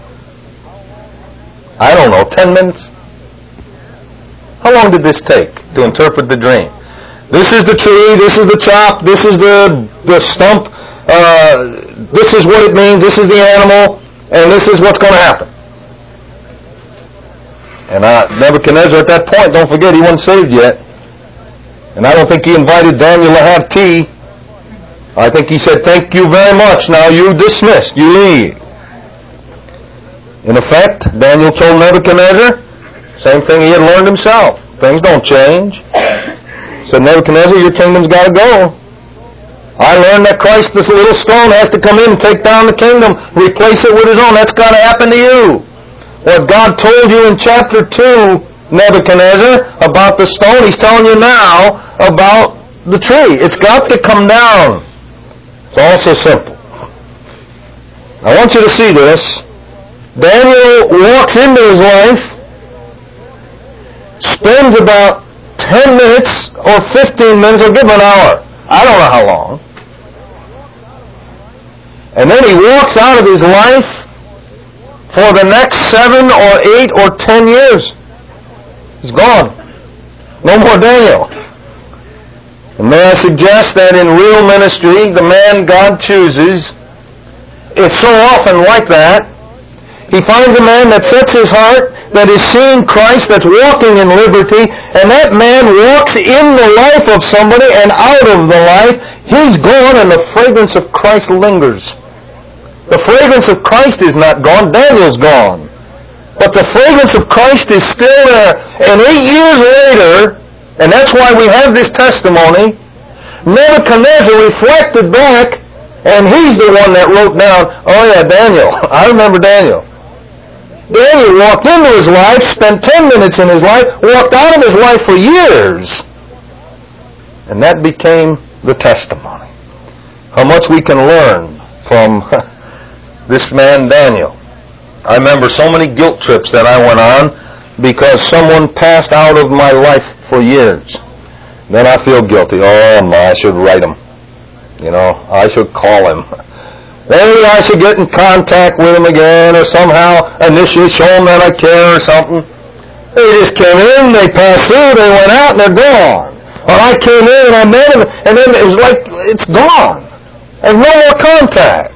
[SPEAKER 2] I don't know, ten minutes? How long did this take to interpret the dream? This is the tree, this is the chop, this is the, the stump, uh, this is what it means, this is the animal, and this is what's going to happen. And uh, Nebuchadnezzar at that point, don't forget, he wasn't saved yet. And I don't think he invited Daniel to have tea. I think he said, thank you very much, now you dismissed, you leave. In effect, Daniel told Nebuchadnezzar, same thing he had learned himself. Things don't change. He said, Nebuchadnezzar, your kingdom's got to go. I learned that Christ, this little stone, has to come in and take down the kingdom, replace it with his own. That's got to happen to you. What God told you in chapter two, Nebuchadnezzar, about the stone, He's telling you now about the tree. It's got to come down. It's all so simple. I want you to see this. Daniel walks into his life, spends about ten minutes or fifteen minutes, or give him an hour. I don't know how long. And then he walks out of his life for the next seven or eight or ten years. He's gone. No more Daniel. And may I suggest that in real ministry, the man God chooses is so often like that. He finds a man that sets his heart, that is seeing Christ, that's walking in liberty, and that man walks in the life of somebody and out of the life. He's gone and the fragrance of Christ lingers. The fragrance of Christ is not gone. Daniel's gone. But the fragrance of Christ is still there. And eight years later, and that's why we have this testimony, Nebuchadnezzar reflected back, and he's the one that wrote down, oh yeah, Daniel. I remember Daniel. Daniel walked into his life, spent ten minutes in his life, walked out of his life for years. And that became the testimony. How much we can learn from this man Daniel. I remember so many guilt trips that I went on because someone passed out of my life for years. Then I feel guilty. Oh my, I should write him. You know, I should call him. Maybe I should get in contact with him again or somehow initiate, show him that I care or something. They just came in, they passed through, they went out, and they're gone. Or I came in and I met him, and then it was like, it's gone. There's no more contact.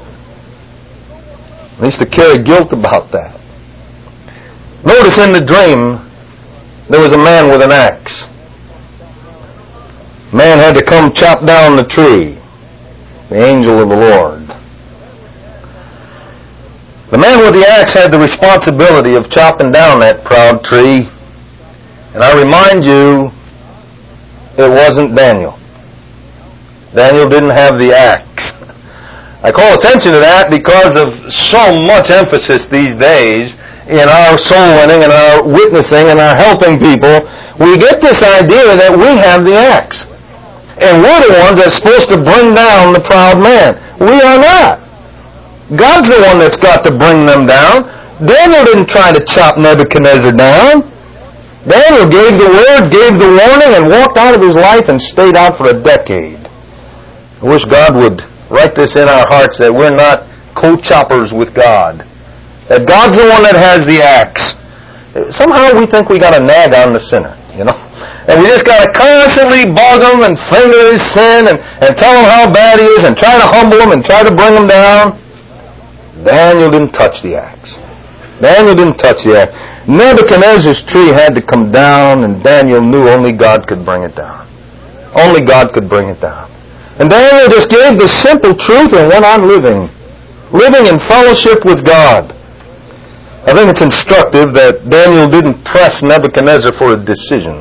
[SPEAKER 2] I used to carry guilt about that. Notice in the dream, there was a man with an axe. Man had to come chop down the tree. The angel of the Lord. The man with the axe had the responsibility of chopping down that proud tree. And I remind you, it wasn't Daniel. Daniel didn't have the axe. I call attention to that because of so much emphasis these days in our soul winning and our witnessing and our helping people. We get this idea that we have the axe. And we're the ones that's supposed to bring down the proud man. We are not. God's the one that's got to bring them down. Daniel didn't try to chop Nebuchadnezzar down. Daniel gave the word, gave the warning, and walked out of his life and stayed out for a decade. I wish God would write this in our hearts that we're not co-choppers with God. That God's the one that has the axe. Somehow we think we got to nag on the sinner, you know. And we just got to constantly bug him and finger his sin and, and tell him how bad he is and try to humble him and try to bring him down. Daniel didn't touch the axe. Daniel didn't touch the axe. Nebuchadnezzar's tree had to come down, and Daniel knew only God could bring it down. Only God could bring it down. And Daniel just gave the simple truth and went on living. Living in fellowship with God. I think it's instructive that Daniel didn't press Nebuchadnezzar for a decision.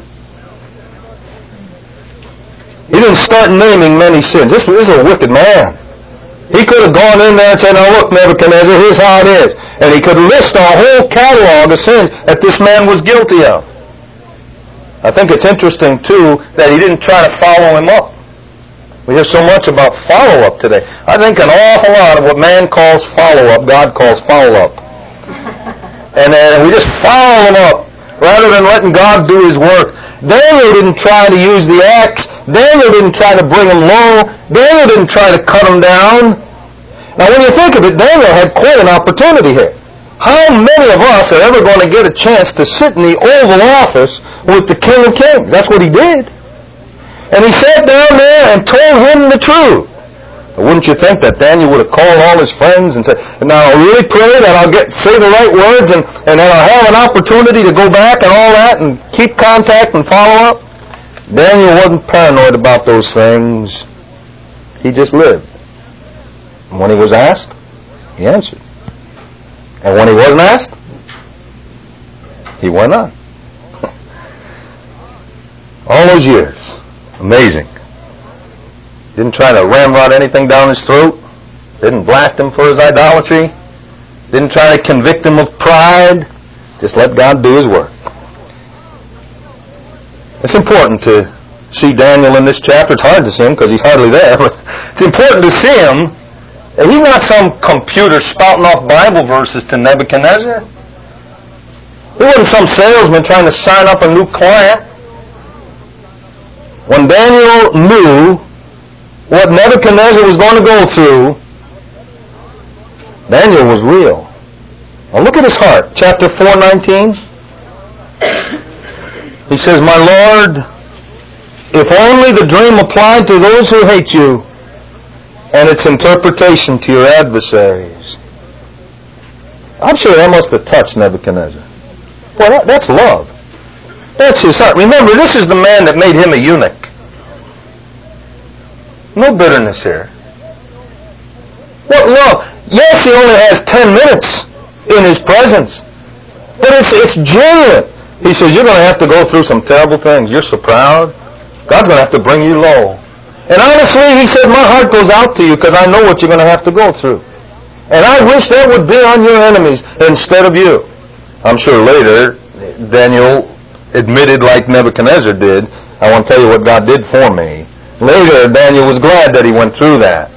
[SPEAKER 2] He didn't start naming many sins. This was a wicked man. He could have gone in there and said, now look, Nebuchadnezzar, here's how it is. And he could list a whole catalog of sins that this man was guilty of. I think it's interesting, too, that he didn't try to follow him up. We hear so much about follow-up today. I think an awful lot of what man calls follow-up, God calls follow-up. And then we just follow him up rather than letting God do his work. Daniel didn't try to use the axe. Daniel didn't try to bring him low. Daniel didn't try to cut him down. Now when you think of it, Daniel had quite an opportunity here. How many of us are ever going to get a chance to sit in the Oval Office with the King of Kings? That's what he did. And he sat down there and told him the truth. Wouldn't you think that Daniel would have called all his friends and said, now I'll really pray that I'll get say the right words and, and then I'll have an opportunity to go back and all that and keep contact and follow up? Daniel wasn't paranoid about those things. He just lived. And when he was asked, he answered. And when he wasn't asked, he went on. All those years. Amazing. Didn't try to ramrod anything down his throat. Didn't blast him for his idolatry. Didn't try to convict him of pride. Just let God do his work. It's important to see Daniel in this chapter. It's hard to see him because he's hardly there, but it's important to see him. He's not some computer spouting off Bible verses to Nebuchadnezzar. He wasn't some salesman trying to sign up a new client. When Daniel knew what Nebuchadnezzar was going to go through, Daniel was real. Now look at his heart. Chapter four nineteen. He says, my Lord, if only the dream applied to those who hate you,
[SPEAKER 3] and its interpretation to your adversaries. I'm sure that must have touched Nebuchadnezzar. Well, that, that's love. That's his heart. Remember, this is the man that made him a eunuch. No bitterness here. What love? Yes, he only has ten minutes in his presence. But it's, it's genuine. He says, you're going to have to go through some terrible things. You're so proud. God's going to have to bring you low. And honestly, he said, my heart goes out to you because I know what you're going to have to go through. And I wish that would be on your enemies instead of you. I'm sure later, Daniel admitted like Nebuchadnezzar did, I want to tell you what God did for me. Later, Daniel was glad that he went through that.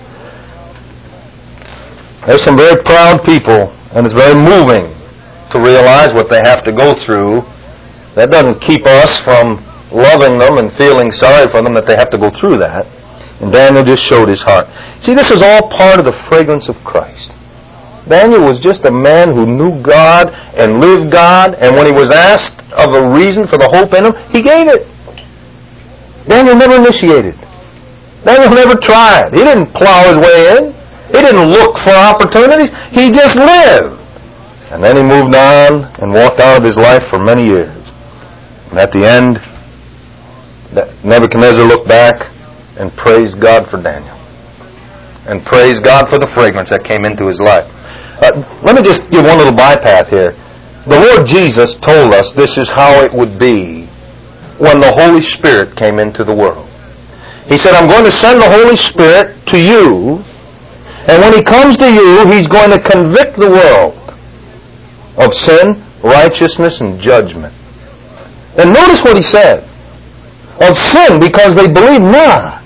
[SPEAKER 3] There's some very proud people, and it's very moving to realize what they have to go through. That doesn't keep us from loving them and feeling sorry for them that they have to go through that. And Daniel just showed his heart. See, this is all part of the fragrance of Christ. Daniel was just a man who knew God and lived God, and when he was asked of a reason for the hope in him, he gave it. Daniel never initiated. Daniel never tried. He didn't plow his way in. He didn't look for opportunities. He just lived. And then he moved on and walked out of his life for many years. And at the end, Nebuchadnezzar looked back and praised God for Daniel. And praised God for the fragrance that came into his life. Uh, let me just give one little bypath here. The Lord Jesus told us this is how it would be when the Holy Spirit came into the world. He said, I'm going to send the Holy Spirit to you, and when He comes to you, He's going to convict the world of sin, righteousness, and judgment. And notice what He said. Of sin, because they believe not.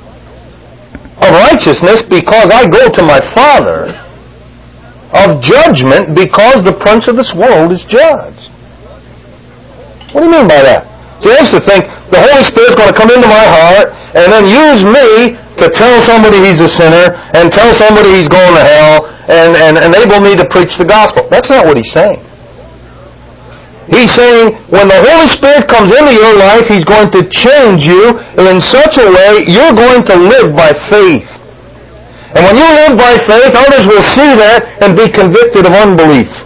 [SPEAKER 3] Of righteousness, because I go to my Father. Of judgment, because the prince of this world is judged. What do you mean by that? See, I used to think the Holy Spirit's going to come into my heart and then use me to tell somebody he's a sinner and tell somebody he's going to hell and, and enable me to preach the gospel. That's not what He's saying. He's saying when the Holy Spirit comes into your life, He's going to change you in such a way you're going to live by faith. And when you live by faith, others will see that and be convicted of unbelief.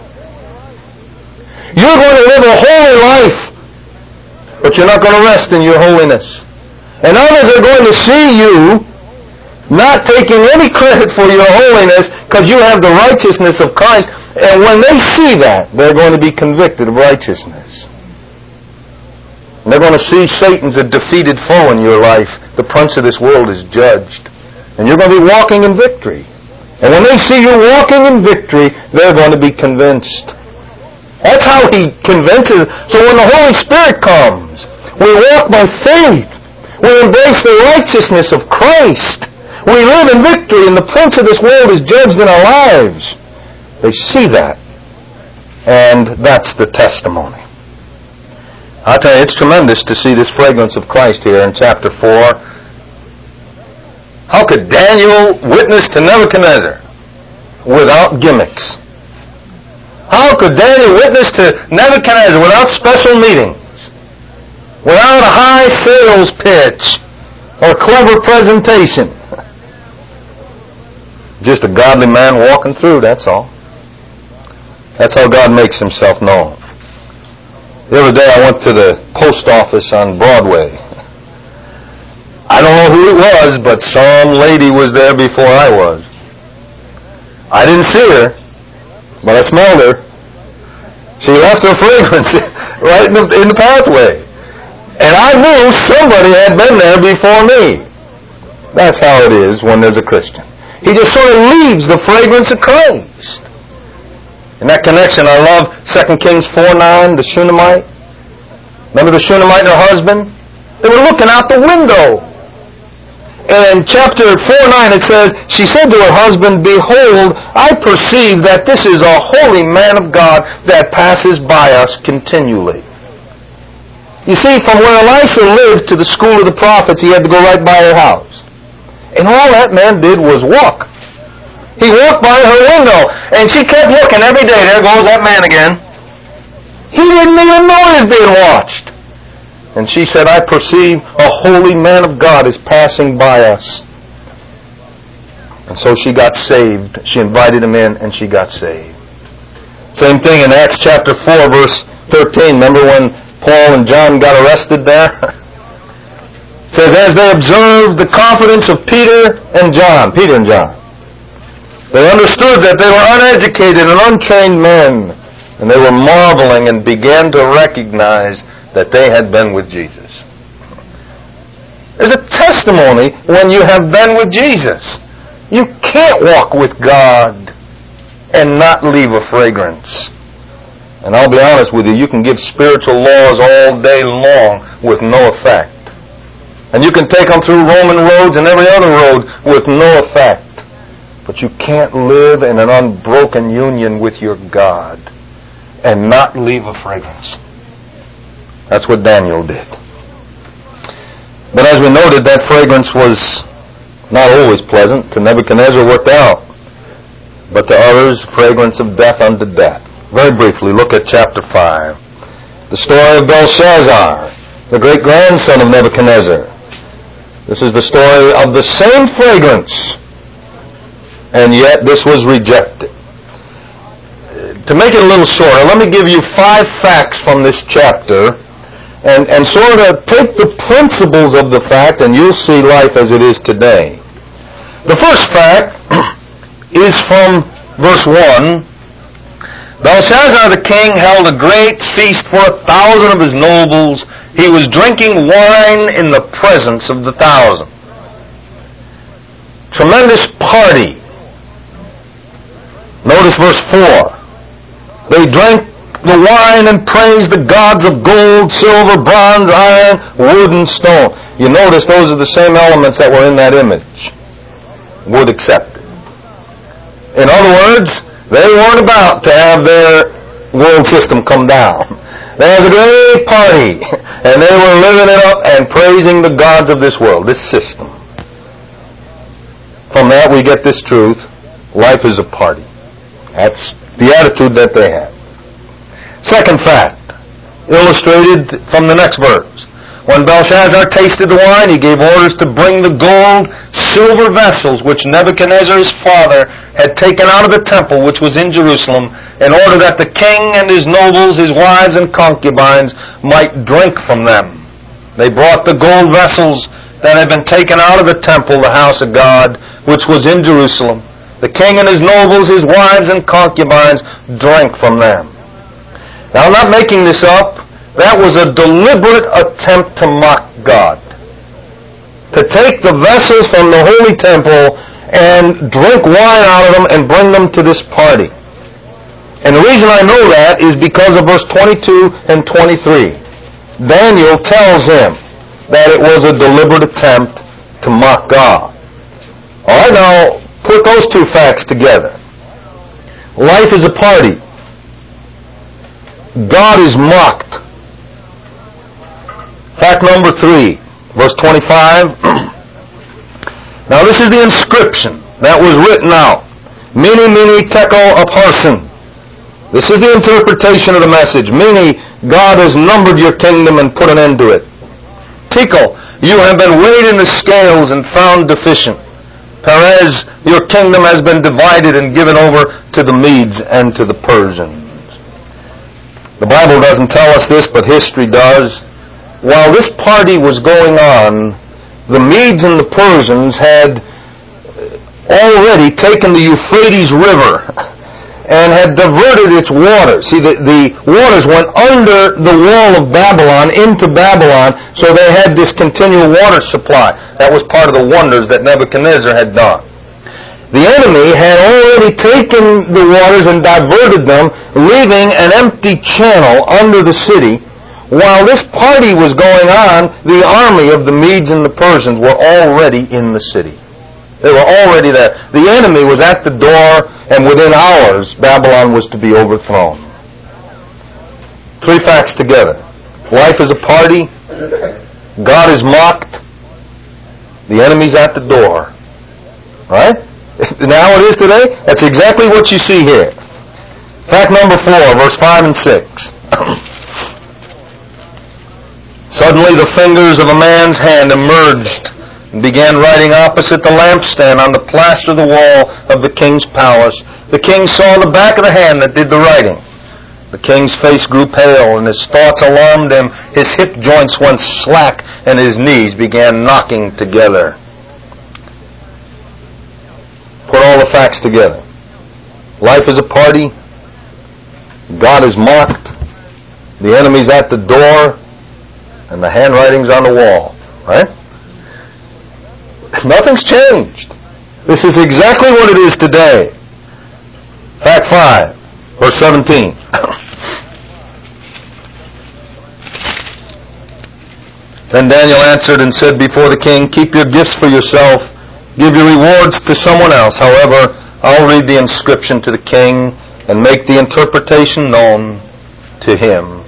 [SPEAKER 3] You're going to live a holy life, but you're not going to rest in your holiness. And others are going to see you not taking any credit for your holiness because you have the righteousness of Christ. And when they see that, they're going to be convicted of righteousness. And they're going to see Satan's a defeated foe in your life. The prince of this world is judged. And you're going to be walking in victory. And when they see you walking in victory, they're going to be convinced. That's how He convinces. So when the Holy Spirit comes, we walk by faith. We embrace the righteousness of Christ. We live in victory, and the prince of this world is judged in our lives. They see that. And that's the testimony. I tell you, it's tremendous to see this fragrance of Christ here in chapter four. How could Daniel witness to Nebuchadnezzar without gimmicks? How could Daniel witness to Nebuchadnezzar without special meetings? Without a high sales pitch or clever presentation? Just a godly man walking through, that's all. That's how God makes Himself known. The other day I went to the post office on Broadway. I don't know who it was, but some lady was there before I was. I didn't see her, but I smelled her. She left her fragrance right in the, in the pathway. And I knew somebody had been there before me. That's how it is when there's a Christian. He just sort of leaves the fragrance of Christ. In that connection, I love Second Kings four nine, the Shunammite. Remember the Shunammite and her husband? They were looking out the window. And in chapter four nine it says, she said to her husband, behold, I perceive that this is a holy man of God that passes by us continually. You see, from where Elisha lived to the school of the prophets, he had to go right by her house. And all that man did was walk. He walked by her window, and she kept looking every day. There goes that man again. He didn't even know he was being watched. And she said, I perceive a holy man of God is passing by us. And so she got saved. She invited him in and she got saved. Same thing in Acts chapter four, verse thirteen. Remember when Paul and John got arrested there? It says, as they observed the confidence of Peter and John, Peter and John, they understood that they were uneducated and untrained men, and they were marveling and began to recognize that they had been with Jesus. There's a testimony when you have been with Jesus. You can't walk with God and not leave a fragrance. And I'll be honest with you, you can give spiritual laws all day long with no effect. And you can take them through Roman roads and every other road with no effect. But you can't live in an unbroken union with your God and not leave a fragrance. That's what Daniel did. But as we noted, that fragrance was not always pleasant. To Nebuchadnezzar worked out, but to others, fragrance of death unto death. Very briefly, look at chapter five. The story of Belshazzar, the great-grandson of Nebuchadnezzar. This is the story of the same fragrance, and yet this was rejected. To make it a little shorter, let me give you five facts from this chapter and, and sort of take the principles of the fact, and you'll see life as it is today. The first fact is from verse one. Belshazzar the king held a great feast for a thousand of his nobles. He was drinking wine in the presence of the thousand. Tremendous party. Notice verse four. They drank the wine and praised the gods of gold, silver, bronze, iron, wood, and stone. You notice those are the same elements that were in that image. Wood accepted. In other words, they weren't about to have their world system come down. They had a great party, and they were living it up and praising the gods of this world, this system. From that we get this truth: life is a party. That's the attitude that they had. Second fact, illustrated from the next verse. When Belshazzar tasted the wine, he gave orders to bring the gold, silver vessels which Nebuchadnezzar his father had taken out of the temple which was in Jerusalem, in order that the king and his nobles, his wives and concubines might drink from them. They brought the gold vessels that had been taken out of the temple, the house of God, which was in Jerusalem. The king and his nobles, his wives and concubines drank from them. Now, I'm not making this up. That was a deliberate attempt to mock God. To take the vessels from the holy temple and drink wine out of them and bring them to this party. And the reason I know that is because of verse twenty-two and twenty-three. Daniel tells him that it was a deliberate attempt to mock God. All right, now put those two facts together. Life is a party. God is mocked. Fact number three, verse twenty-five. Now this is the inscription that was written out. Mene, mene, tekel, upharsin. This is the interpretation of the message. Mene, God has numbered your kingdom and put an end to it. Tekel, you have been weighed in the scales and found deficient. Perez, your kingdom has been divided and given over to the Medes and to the Persians. The Bible doesn't tell us this, but history does. While this party was going on, the Medes and the Persians had already taken the Euphrates River and had diverted its waters. See, the, the waters went under the wall of Babylon into Babylon, so they had this continual water supply. That was part of the wonders that Nebuchadnezzar had done. The enemy had already taken the waters and diverted them, leaving an empty channel under the city. While this party was going on, the army of the Medes and the Persians were already in the city. They were already there. The enemy was at the door, and within hours, Babylon was to be overthrown. Three facts together. Life is a party. God is mocked. The enemy's at the door. Right? Now it is today. That's exactly what you see here. Fact number four, verse five and six. Suddenly the fingers of a man's hand emerged and began writing opposite the lampstand on the plaster of the wall of the king's palace. The king saw the back of the hand that did the writing. The king's face grew pale, and his thoughts alarmed him. His hip joints went slack, and his knees began knocking together. Put all the facts together. Life is a party. God is mocked. The enemy's at the door. And the handwriting's on the wall. Right? Nothing's changed. This is exactly what it is today. Fact five, verse seventeen. Then Daniel answered and said before the king, keep your gifts for yourself. Give your rewards to someone else. However, I'll read the inscription to the king and make the interpretation known to him.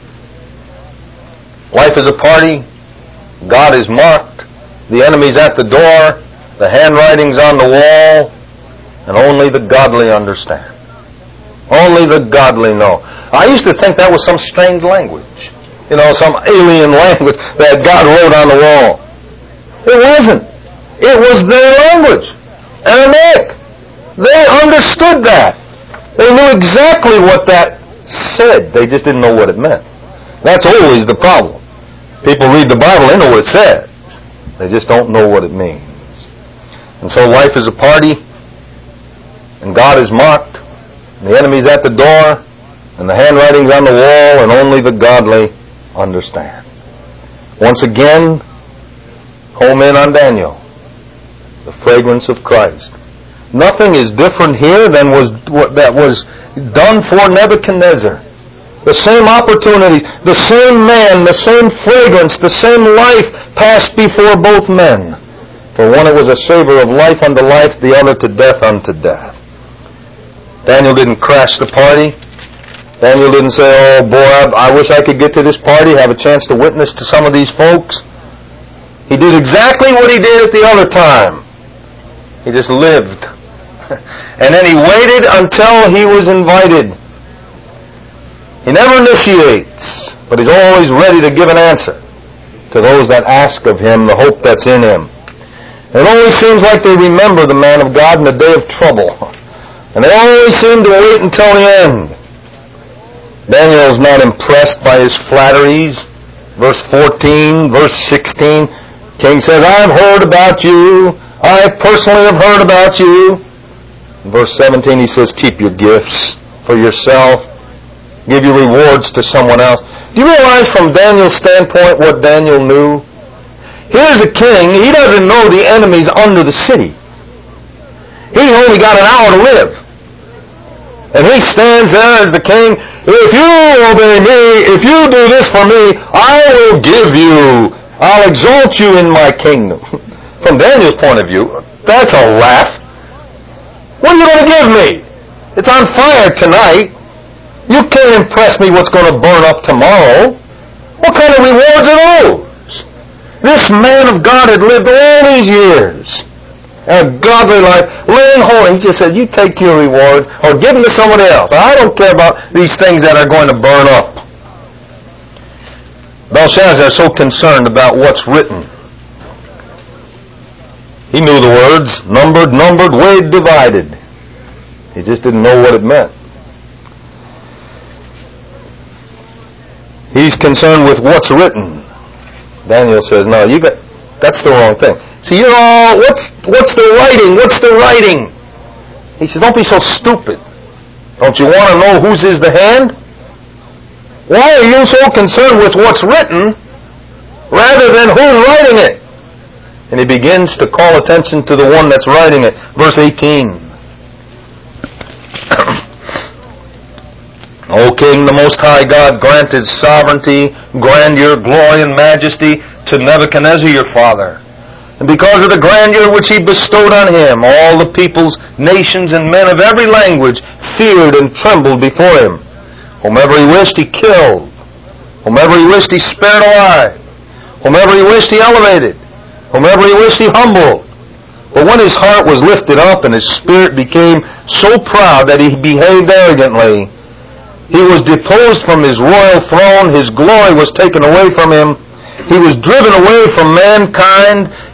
[SPEAKER 3] Life is a party. God is mocked. The enemy's at the door. The handwriting's on the wall. And only the godly understand. Only the godly know. I used to think that was some strange language. You know, some alien language that God wrote on the wall. It wasn't. It was their language. Aramaic. They understood that. They knew exactly what that said. They just didn't know what it meant. That's always the problem. People read the Bible, they know what it says. They just don't know what it means. And so life is a party, and God is mocked, and the enemy's at the door, and the handwriting's on the wall, and only the godly understand. Once again, home in on Daniel. The fragrance of Christ. Nothing is different here than was what that was done for Nebuchadnezzar. The same opportunities, the same man, the same fragrance, the same life passed before both men. For one it was a savor of life unto life, the other to death unto death. Daniel didn't crash the party. Daniel didn't say, oh boy, I, I wish I could get to this party, have a chance to witness to some of these folks. He did exactly what he did at the other time. He just lived. And then he waited until he was invited. He never initiates, but he's always ready to give an answer to those that ask of him the hope that's in him. It always seems like they remember the man of God in the day of trouble. And they always seem to wait until the end. Daniel is not impressed by his flatteries. Verse fourteen, verse sixteen, king says, I've heard about you. I personally have heard about you. In verse seventeen, he says, keep your gifts for yourself. Give your rewards to someone else. Do you realize from Daniel's standpoint what Daniel knew? Here's a king. He doesn't know the enemies under the city. He only got an hour to live. And he stands there as the king. If you obey me, if you do this for me, I will give you, I'll exalt you in my kingdom. From Daniel's point of view, that's a laugh. What are you going to give me? It's on fire tonight. You can't impress me what's going to burn up tomorrow. What kind of rewards are those? This man of God had lived all these years. A godly life, laying hold. He just said, you take your rewards or give them to somebody else. I don't care about these things that are going to burn up. Belshazzar is so concerned about what's written. He knew the words, numbered, numbered, weighed, divided. He just didn't know what it meant. He's concerned with what's written. Daniel says, no, you got, that's the wrong thing. See, you're all, what's, what's the writing? What's the writing? He says, don't be so stupid. Don't you want to know whose is the hand? Why are you so concerned with what's written rather than who's writing it? And he begins to call attention to the one that's writing it. Verse eighteen. O King, the Most High God granted sovereignty, grandeur, glory, and majesty to Nebuchadnezzar your father. And because of the grandeur which he bestowed on him, all the peoples, nations, and men of every language feared and trembled before him. Whomever he wished, he killed. Whomever he wished, he spared alive. Whomever he wished, he elevated. Whomever he wished, he humbled. But when his heart was lifted up and his spirit became so proud that he behaved arrogantly, he was deposed from his royal throne, his glory was taken away from him, he was driven away from mankind,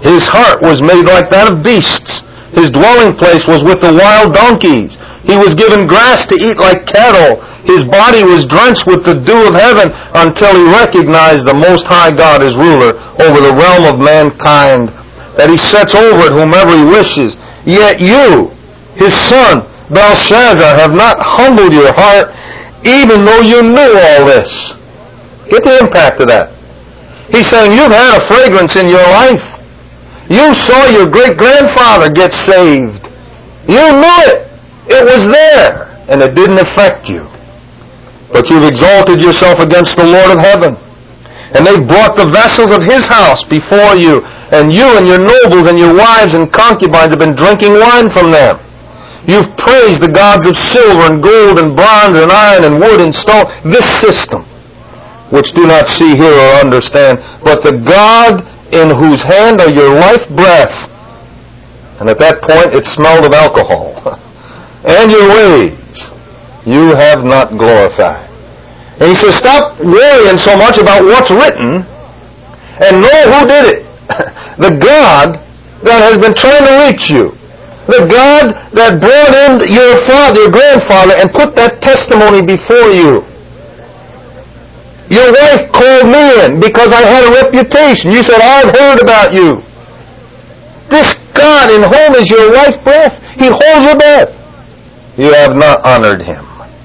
[SPEAKER 3] His heart was made like that of beasts. His dwelling place was with the wild donkeys. He was given grass to eat like cattle. His body was drenched with the dew of heaven until he recognized the Most High God as ruler over the realm of mankind, that he sets over it whomever he wishes. Yet you, his son, Belshazzar, have not humbled your heart, even though you knew all this. Get the impact of that. He's saying you've had a fragrance in your life. You saw your great-grandfather get saved. You knew it. It was there, and it didn't affect you. But you've exalted yourself against the Lord of heaven. And they've brought the vessels of his house before you, and you and your nobles and your wives and concubines have been drinking wine from them. You've praised the gods of silver and gold and bronze and iron and wood and stone, this system, which do not see, hear, or understand, but the God in whose hand are your life breath. And at that point it smelled of alcohol. And your ways you have not glorified. And he says, stop worrying so much about what's written and know who did it. The God that has been trying to reach you. The God that brought in your father, your grandfather, and put that testimony before you. Your wife called me in because I had a reputation. You said, I've heard about you. This God in whom is your life breath, he holds your breath. You have not honored him.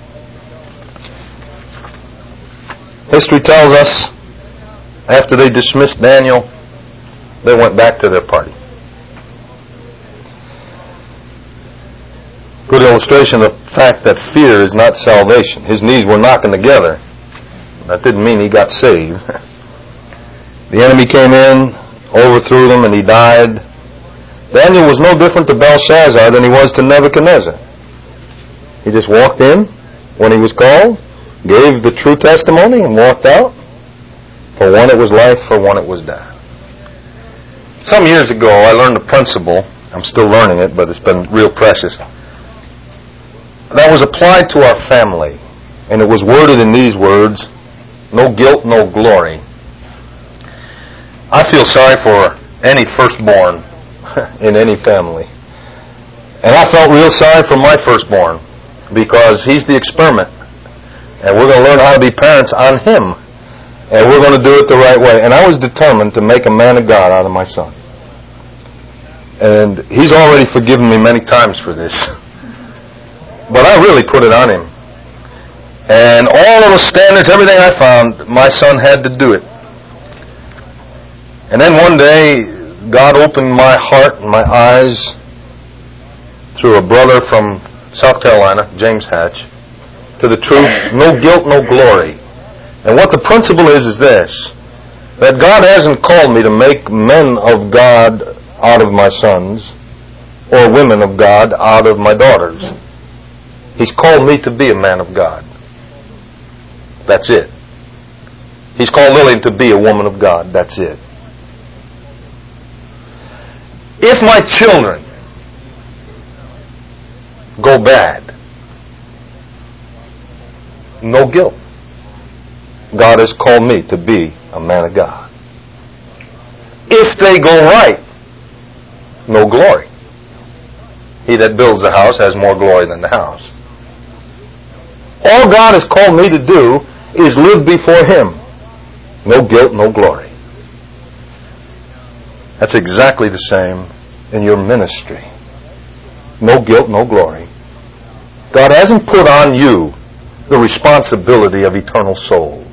[SPEAKER 3] History tells us, after they dismissed Daniel, they went back to their party. Good illustration of the fact that fear is not salvation. His knees were knocking together. That didn't mean he got saved. The enemy came in, overthrew them, and he died. Daniel was no different to Belshazzar than he was to Nebuchadnezzar. He just walked in when he was called, gave the true testimony, and walked out. For one it was life, for one it was death. Some years ago I learned a principle. I'm still learning it, but it's been real precious. That was applied to our family, and it was worded in these words: no guilt, no glory. I feel sorry for any firstborn in any family. And I felt real sorry for my firstborn because he's the experiment. And we're going to learn how to be parents on him. And we're going to do it the right way. And I was determined to make a man of God out of my son. And he's already forgiven me many times for this. But I really put it on him. And all of the standards, everything I found, my son had to do it. And then one day, God opened my heart and my eyes through a brother from South Carolina, James Hatch, to the truth: no guilt, no glory. And what the principle is, is this: that God hasn't called me to make men of God out of my sons, or women of God out of my daughters. He's called me to be a man of God. That's it. He's called Lillian to be a woman of God. That's it. If my children go bad, no guilt. God has called me to be a man of God. If they go right, no glory. He that builds the house has more glory than the house. All God has called me to do is live before him. No guilt, no glory. That's exactly the same in your ministry. No guilt, no glory. God hasn't put on you the responsibility of eternal souls.